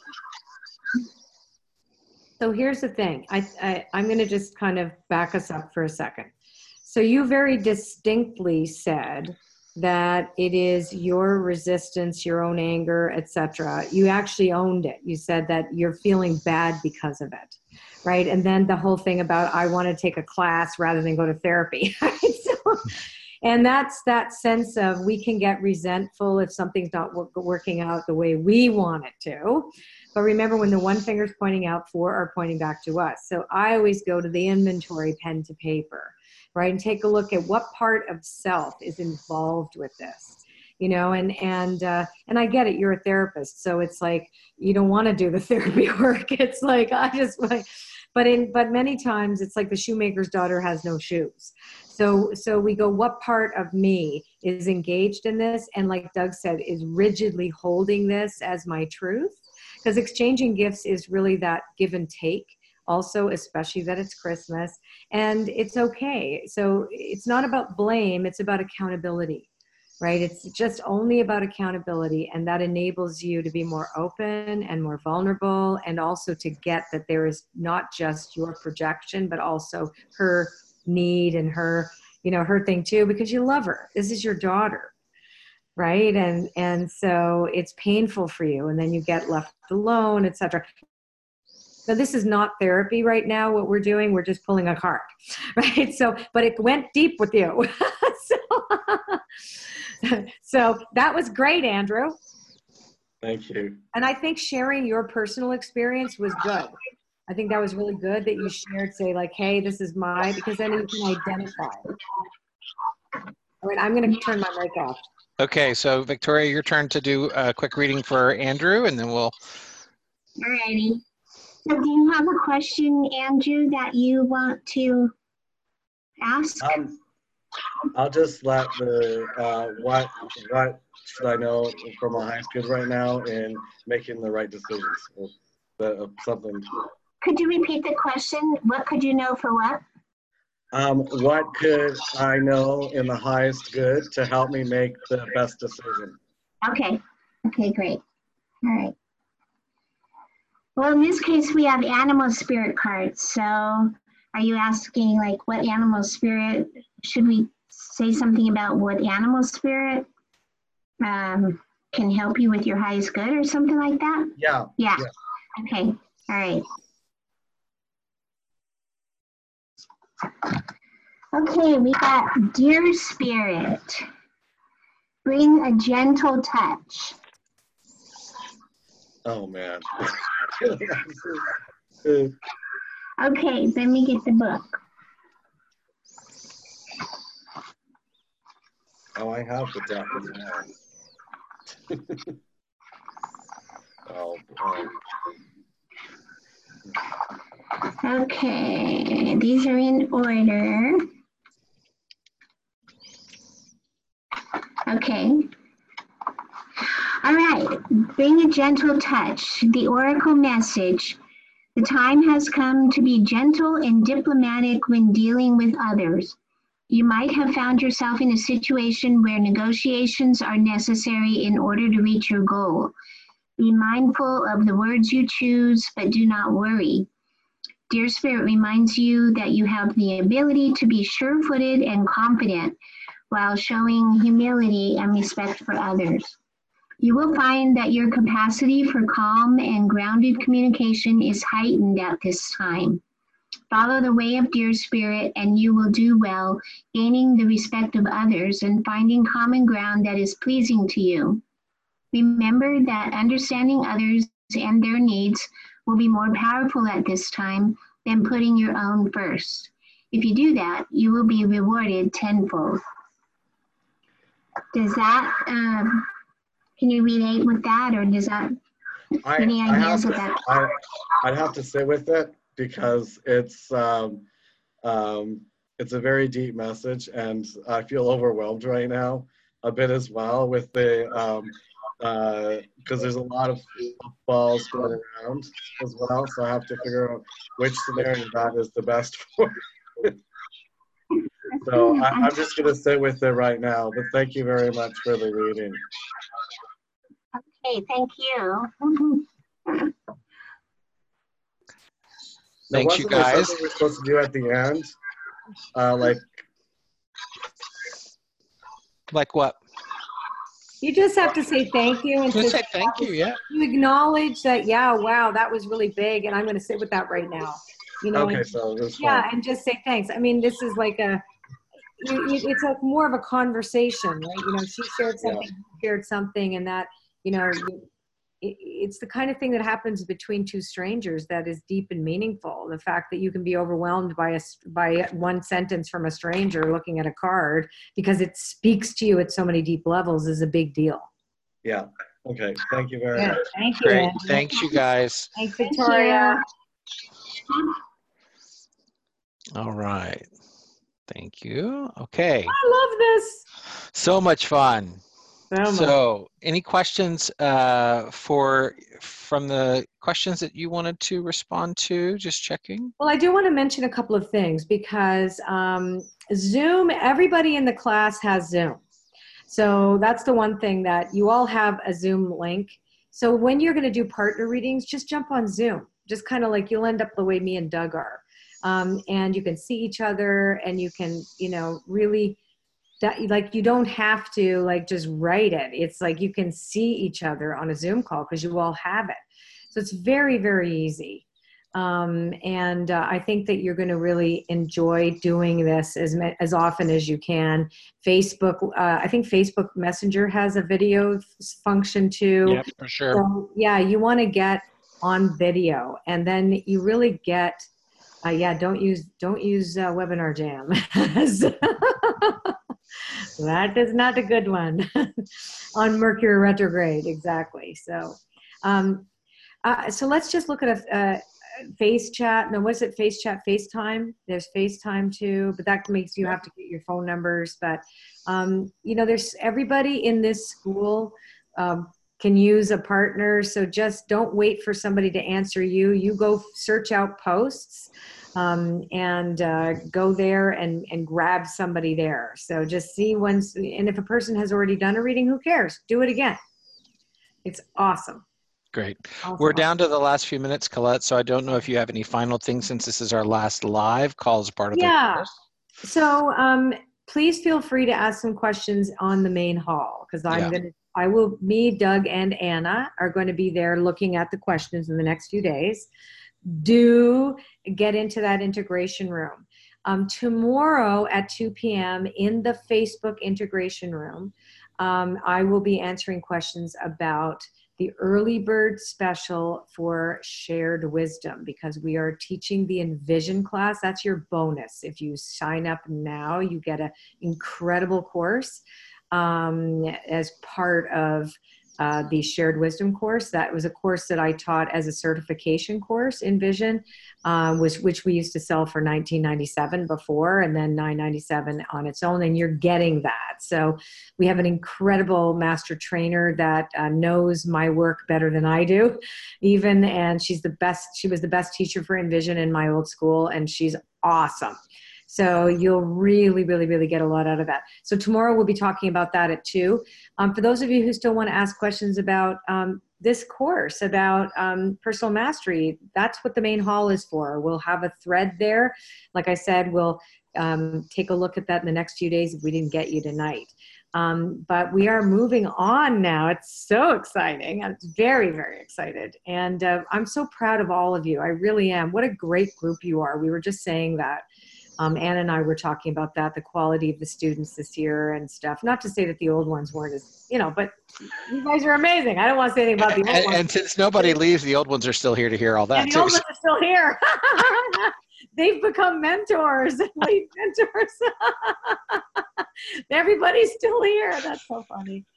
So here's the thing. I'm going to just kind of back us up for a second. So you very distinctly said that it is your resistance, your own anger, etc. You actually owned it. You said that you're feeling bad because of it, right? And then the whole thing about, I want to take a class rather than go to therapy. Right? And that's that sense of, we can get resentful if something's not working out the way we want it to. But remember, when the one finger's pointing out, four are pointing back to us. So I always go to the inventory, pen to paper, right? And take a look at what part of self is involved with this, and I get it. You're a therapist. So it's like, you don't want to do the therapy work. It's like, but many times it's like the shoemaker's daughter has no shoes. So we go, what part of me is engaged in this? And like Doug said, is rigidly holding this as my truth? Because exchanging gifts is really that give and take also, especially that it's Christmas, and it's okay. So it's not about blame, it's about accountability, right? It's just only about accountability, and that enables you to be more open and more vulnerable, and also to get that there is not just your projection, but also her need and her, her thing too, because you love her. This is your daughter. Right. And so it's painful for you, and then you get left alone, etc. Now, this is not therapy right now, what we're doing. We're just pulling a card, right? So, but it went deep with you. So that was great, Andrew. Thank you. And I think sharing your personal experience was good. I think that was really good that you shared, say like, hey, this is because then you can identify. All right, I'm going to turn my mic off. Okay, so Victoria, your turn to do a quick reading for Andrew, and then we'll. Alrighty. So do you have a question, Andrew, that you want to ask? I'll just let what should I know for my highest good right now in making the right decisions? Something. Could you repeat the question? What could you know for what? What could I know in the highest good to help me make the best decision? Okay. Okay, great. All right. Well, in this case, we have animal spirit cards. So are you asking like what animal spirit, should we say something about what animal spirit can help you with your highest good or something like that? Yeah. Yeah. Okay. All right. Okay, we got dear spirit. Bring a gentle touch. Oh man. Okay, let me get the book. Oh, I have the deck in hand. Oh. Okay, these are in order. Okay. All right, bring a gentle touch. The oracle message. The time has come to be gentle and diplomatic when dealing with others. You might have found yourself in a situation where negotiations are necessary in order to reach your goal. Be mindful of the words you choose, but do not worry. Dear Spirit reminds you that you have the ability to be sure-footed and confident while showing humility and respect for others. You will find that your capacity for calm and grounded communication is heightened at this time. Follow the way of Dear Spirit and you will do well, gaining the respect of others and finding common ground that is pleasing to you. Remember that understanding others and their needs will be more powerful at this time than putting your own first. If you do that, you will be rewarded tenfold. Does that, can you relate with that, or does that, any ideas with that? I'd have to sit with it because it's a very deep message, and I feel overwhelmed right now a bit as well with the, because there's a lot of balls going around as well, so I have to figure out which scenario that is the best for. So I'm just going to sit with it right now, but thank you very much for the reading. Okay, thank you. Thanks, you guys. Something we're supposed to do at the end, like what? You just have to say thank you and Just say thank you. Yeah. You acknowledge that. Yeah, wow, that was really big, and I'm going to sit with that right now. You know. Okay, so this. Yeah, and just say thanks. I mean, this is like it's like more of a conversation, right? You know, she shared something, you shared something, and that, you know, it's the kind of thing that happens between two strangers that is deep and meaningful. The fact that you can be overwhelmed by one sentence from a stranger looking at a card because it speaks to you at so many deep levels is a big deal. Yeah. Okay. Thank you very much. Thank you. Great. Thanks, you guys. Thanks, Victoria. All right. Thank you. Okay. I love this. So much fun. So any questions from the questions that you wanted to respond to? Just checking. Well, I do want to mention a couple of things because Zoom, everybody in the class has Zoom. So that's the one thing, that you all have a Zoom link. So when you're going to do partner readings, just jump on Zoom. Just kind of like you'll end up the way me and Doug are. And you can see each other and you can, you know, really, like you don't have to like just write it. It's like you can see each other on a Zoom call because you all have it. So it's very, very easy. And I think that you're going to really enjoy doing this as often as you can. Facebook, I think Facebook Messenger has a video function too. Yep, for sure. So yeah, you want to get on video, and then you really get, don't use Webinar Jam. That is not a good one. On Mercury retrograde, exactly. So, so let's just look at a Face Chat. No, what's it? Face Chat, FaceTime. There's FaceTime too, but that makes you have to get your phone numbers. But there's everybody in this school can use a partner. So just don't wait for somebody to answer you. You go search out posts and go there and grab somebody there. So just see once, and if a person has already done a reading, who cares? Do it again. It's awesome. Great. Awesome. We're down to the last few minutes, Colette, so I don't know if you have any final things since this is our last live call as part of the course. So please feel free to ask some questions on the main hall, because me, Doug, and Anna are going to be there looking at the questions in the next few days. Do get into that integration room. Tomorrow at 2 p.m. in the Facebook integration room, I will be answering questions about the early bird special for shared wisdom, because we are teaching the Envision class. That's your bonus. If you sign up now, you get an incredible course as part of the Shared Wisdom course. That was a course that I taught as a certification course in Vision, which we used to sell for $19.97 before, and then $9.97 on its own, and you're getting that. So we have an incredible master trainer that knows my work better than I do, and she's the best. She was the best teacher for Envision in my old school, and she's awesome. So you'll really, really, really get a lot out of that. So tomorrow we'll be talking about that at 2. For those of you who still want to ask questions about this course, about personal mastery, that's what the main hall is for. We'll have a thread there. Like I said, we'll take a look at that in the next few days if we didn't get you tonight. But we are moving on now. It's so exciting. I'm very, very excited. And I'm so proud of all of you. I really am. What a great group you are. We were just saying that. Anna and I were talking about that, the quality of the students this year and stuff. Not to say that the old ones weren't as, but you guys are amazing. I don't want to say anything about the old ones. And since nobody leaves, the old ones are still here to hear all that. And the old ones are still here. They've become mentors and lead mentors. Everybody's still here. That's so funny.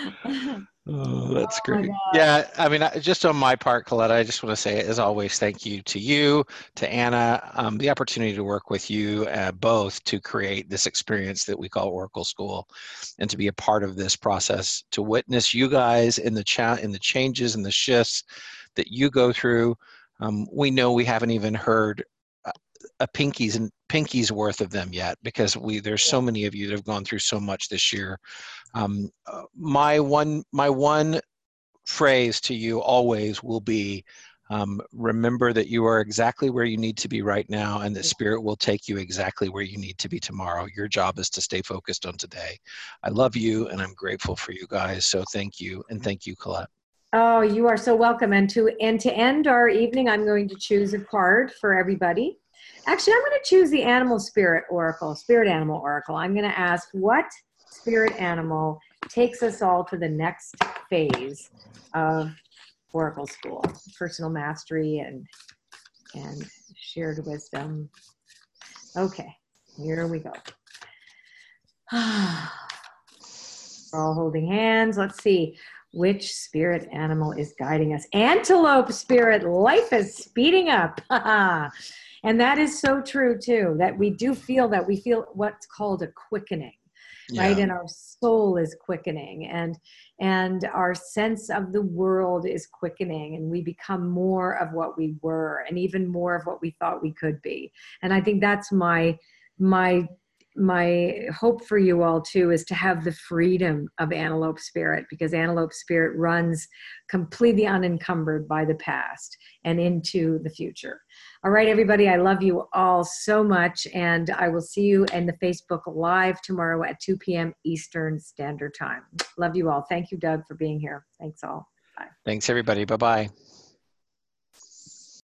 Oh, that's great. Yeah, I mean, just on my part, Colette, I just want to say, as always, thank you to you, to Anna, the opportunity to work with you both to create this experience that we call Oracle School, and to be a part of this process, to witness you guys in the changes and the shifts that you go through. We know we haven't even heard a pinky's worth of them yet, because there's so many of you that have gone through so much this year. My one phrase to you always will be, remember that you are exactly where you need to be right now, and that Spirit will take you exactly where you need to be tomorrow. Your job is to stay focused on today. I love you, and I'm grateful for you guys. So thank you, and thank you, Colette. Oh, you are so welcome. And to end our evening, I'm going to choose a card for everybody. Actually, I'm going to choose the Animal Spirit Oracle, Spirit Animal Oracle. I'm going to ask what spirit animal takes us all to the next phase of Oracle School, personal mastery and shared wisdom. Okay, here we go. We're all holding hands. Let's see. Which spirit animal is guiding us? Antelope spirit. Life is speeding up. And that is so true too, that we feel what's called a quickening, right? And our soul is quickening, and our sense of the world is quickening, and we become more of what we were, and even more of what we thought we could be. And I think that's my hope for you all too, is to have the freedom of Antelope Spirit, because Antelope Spirit runs completely unencumbered by the past and into the future. All right, everybody, I love you all so much, and I will see you in the Facebook Live tomorrow at 2 p.m. Eastern Standard Time. Love you all. Thank you, Doug, for being here. Thanks all. Bye. Thanks, everybody. Bye-bye.